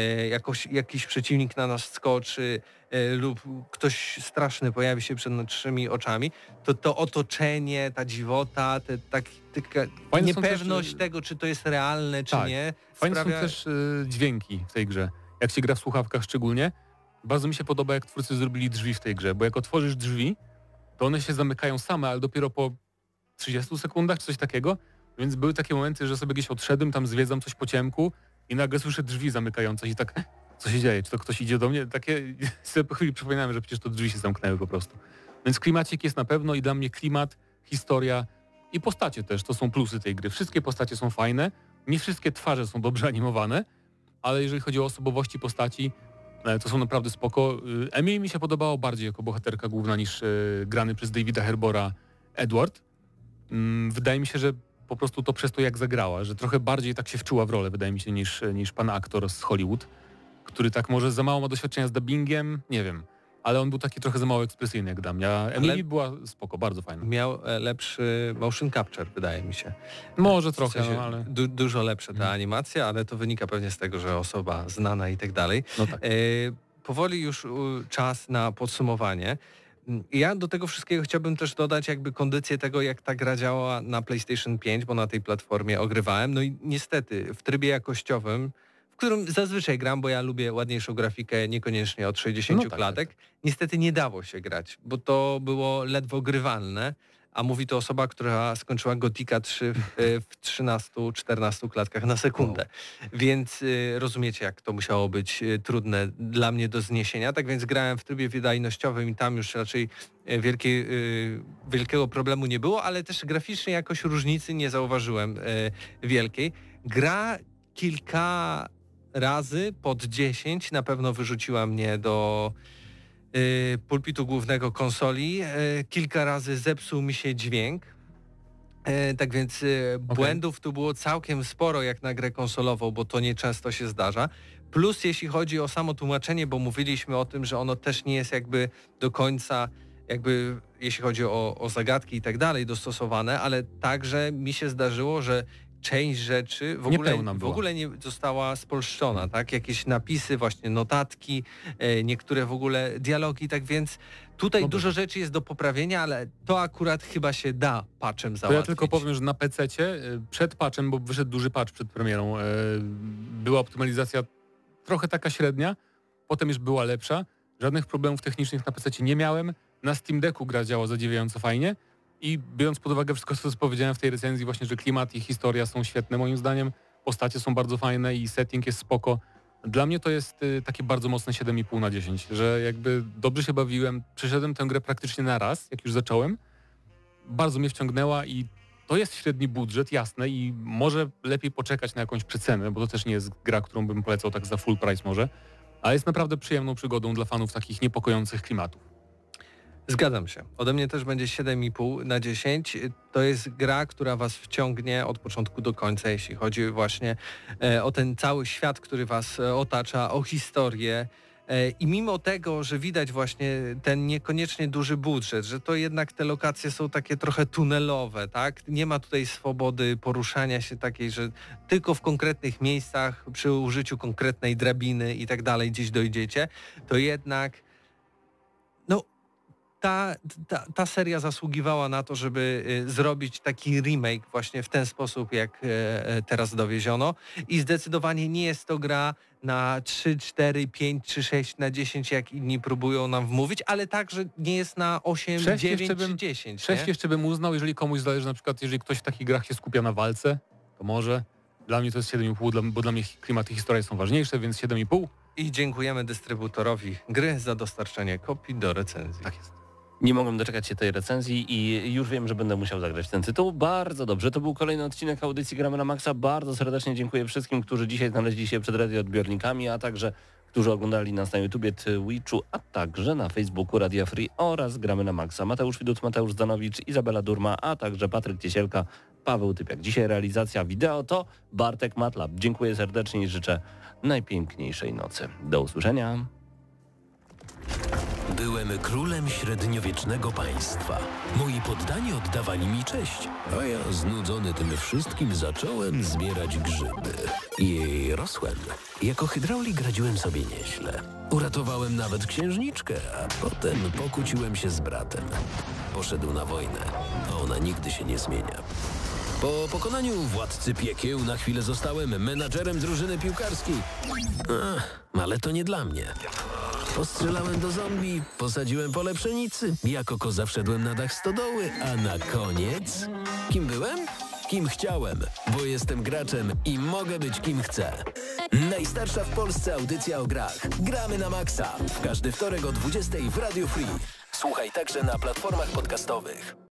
jakiś przeciwnik na nas skoczy lub ktoś straszny pojawi się przed naszymi oczami. To otoczenie, ta dziwota, taka niepewność też, tego, czy to jest realne, czy nie. Fajne są też dźwięki w tej grze. Jak się gra w słuchawkach szczególnie, bardzo mi się podoba, jak twórcy zrobili drzwi w tej grze, bo jak otworzysz drzwi, to one się zamykają same, ale dopiero po 30 sekundach czy coś takiego, więc były takie momenty, że sobie gdzieś odszedłem, tam zwiedzam coś po ciemku i nagle słyszę drzwi zamykające się i tak, co się dzieje, czy to ktoś idzie do mnie? Takie sobie po chwili przypominałem, że przecież to drzwi się zamknęły po prostu. Więc klimacik jest na pewno i dla mnie klimat, historia i postacie też, to są plusy tej gry. Wszystkie postacie są fajne, nie wszystkie twarze są dobrze animowane, ale jeżeli chodzi o osobowości postaci, to są naprawdę spoko. Emily mi się podobało bardziej jako bohaterka główna niż grany przez Davida Harbora Edward. Wydaje mi się, że po prostu to przez to jak zagrała, że trochę bardziej tak się wczuła w rolę, wydaje mi się, niż pan aktor z Hollywood, który tak może za mało ma doświadczenia z dubbingiem, nie wiem, ale on był taki trochę za mało ekspresyjny jak dla mnie, a Emily była spoko, bardzo fajna. Miał lepszy motion capture, wydaje mi się. Może trochę, w sensie, no, ale... Dużo lepsze ta animacja, ale to wynika pewnie z tego, że osoba znana i tak dalej. No tak. Powoli już czas na podsumowanie. Ja do tego wszystkiego chciałbym też dodać jakby kondycję tego, jak ta gra działa na PlayStation 5, bo na tej platformie ogrywałem. No i niestety w trybie jakościowym, w którym zazwyczaj gram, bo ja lubię ładniejszą grafikę, niekoniecznie od 60 klatek, tak. Niestety nie dało się grać, bo to było ledwo grywalne, a mówi to osoba, która skończyła Gothica 3 w 13-14 klatkach na sekundę. Wow. Więc rozumiecie, jak to musiało być trudne dla mnie do zniesienia. Tak więc grałem w trybie wydajnościowym i tam już raczej wielkiego problemu nie było, ale też graficznie jakoś różnicy nie zauważyłem wielkiej. Gra kilka razy pod 10 na pewno wyrzuciła mnie do pulpitu głównego konsoli. Kilka razy zepsuł mi się dźwięk. Tak więc błędów tu było całkiem sporo jak na grę konsolową, bo to nieczęsto się zdarza. Plus jeśli chodzi o samo tłumaczenie, bo mówiliśmy o tym, że ono też nie jest jakby do końca jakby jeśli chodzi o zagadki i tak dalej dostosowane, ale także mi się zdarzyło, że część rzeczy Niepełna w była. ogóle nie została spolszczona, tak? Jakieś napisy, właśnie notatki, niektóre w ogóle dialogi, tak więc tutaj dużo rzeczy jest do poprawienia, ale to akurat chyba się da patchem To załatwić. ja tylko powiem, że na PC-cie przed patchem, bo wyszedł duży patch przed premierą, była optymalizacja trochę taka średnia, potem już była lepsza. Żadnych problemów technicznych na PC-cie nie miałem. Na Steam Decku gra działa zadziwiająco fajnie i biorąc pod uwagę wszystko, co powiedziałem w tej recenzji, właśnie, że klimat i historia są świetne moim zdaniem, postacie są bardzo fajne i setting jest spoko. Dla mnie to jest takie bardzo mocne 7,5 na 10, że jakby dobrze się bawiłem, przeszedłem tę grę praktycznie na raz, jak już zacząłem. Bardzo mnie wciągnęła i to jest średni budżet, jasne, i może lepiej poczekać na jakąś przecenę, bo to też nie jest gra, którą bym polecał tak za full price może, ale jest naprawdę przyjemną przygodą dla fanów takich niepokojących klimatów. Zgadzam się. Ode mnie też będzie 7,5 na 10. To jest gra, która was wciągnie od początku do końca, jeśli chodzi właśnie o ten cały świat, który was otacza, o historię. I mimo tego, że widać właśnie ten niekoniecznie duży budżet, że to jednak te lokacje są takie trochę tunelowe, tak? Nie ma tutaj swobody poruszania się takiej, że tylko w konkretnych miejscach, przy użyciu konkretnej drabiny i tak dalej gdzieś dojdziecie, to jednak ta seria zasługiwała na to, żeby zrobić taki remake właśnie w ten sposób, jak teraz dowieziono. I zdecydowanie nie jest to gra na 3, 4, 5 czy 6 na 10, jak inni próbują nam wmówić, ale także nie jest na 8, 9 czy 10. 6 jeszcze bym uznał, jeżeli komuś zależy, na przykład jeżeli ktoś w takich grach się skupia na walce, to może. Dla mnie to jest 7,5, bo dla mnie klimat i historia są ważniejsze, więc 7,5. I dziękujemy dystrybutorowi gry za dostarczenie kopii do recenzji. Tak jest. Nie mogłem doczekać się tej recenzji i już wiem, że będę musiał zagrać ten tytuł. Bardzo dobrze. To był kolejny odcinek audycji Gramy na Maxa. Bardzo serdecznie dziękuję wszystkim, którzy dzisiaj znaleźli się przed radioodbiornikami, a także którzy oglądali nas na YouTubie, Twitchu, a także na Facebooku Radia Free oraz Gramy na Maxa. Mateusz Widut, Mateusz Zdanowicz, Izabela Durma, a także Patryk Ciesielka, Paweł Typiak. Dzisiaj realizacja wideo to Bartek Matlab. Dziękuję serdecznie i życzę najpiękniejszej nocy. Do usłyszenia. Byłem królem średniowiecznego państwa. Moi poddani oddawali mi cześć, a ja znudzony tym wszystkim zacząłem zbierać grzyby. I rosłem. Jako hydraulik radziłem sobie nieźle. Uratowałem nawet księżniczkę, a potem pokłóciłem się z bratem. Poszedł na wojnę, a ona nigdy się nie zmienia. Po pokonaniu władcy piekieł na chwilę zostałem menadżerem drużyny piłkarskiej. Ale to nie dla mnie. Postrzelałem do zombie, posadziłem pole pszenicy, jako koza wszedłem na dach stodoły, a na koniec... Kim byłem? Kim chciałem, bo jestem graczem i mogę być kim chcę. Najstarsza w Polsce audycja o grach. Gramy na Maxa. W każdy wtorek o 20:00 w Radio Free. Słuchaj także na platformach podcastowych.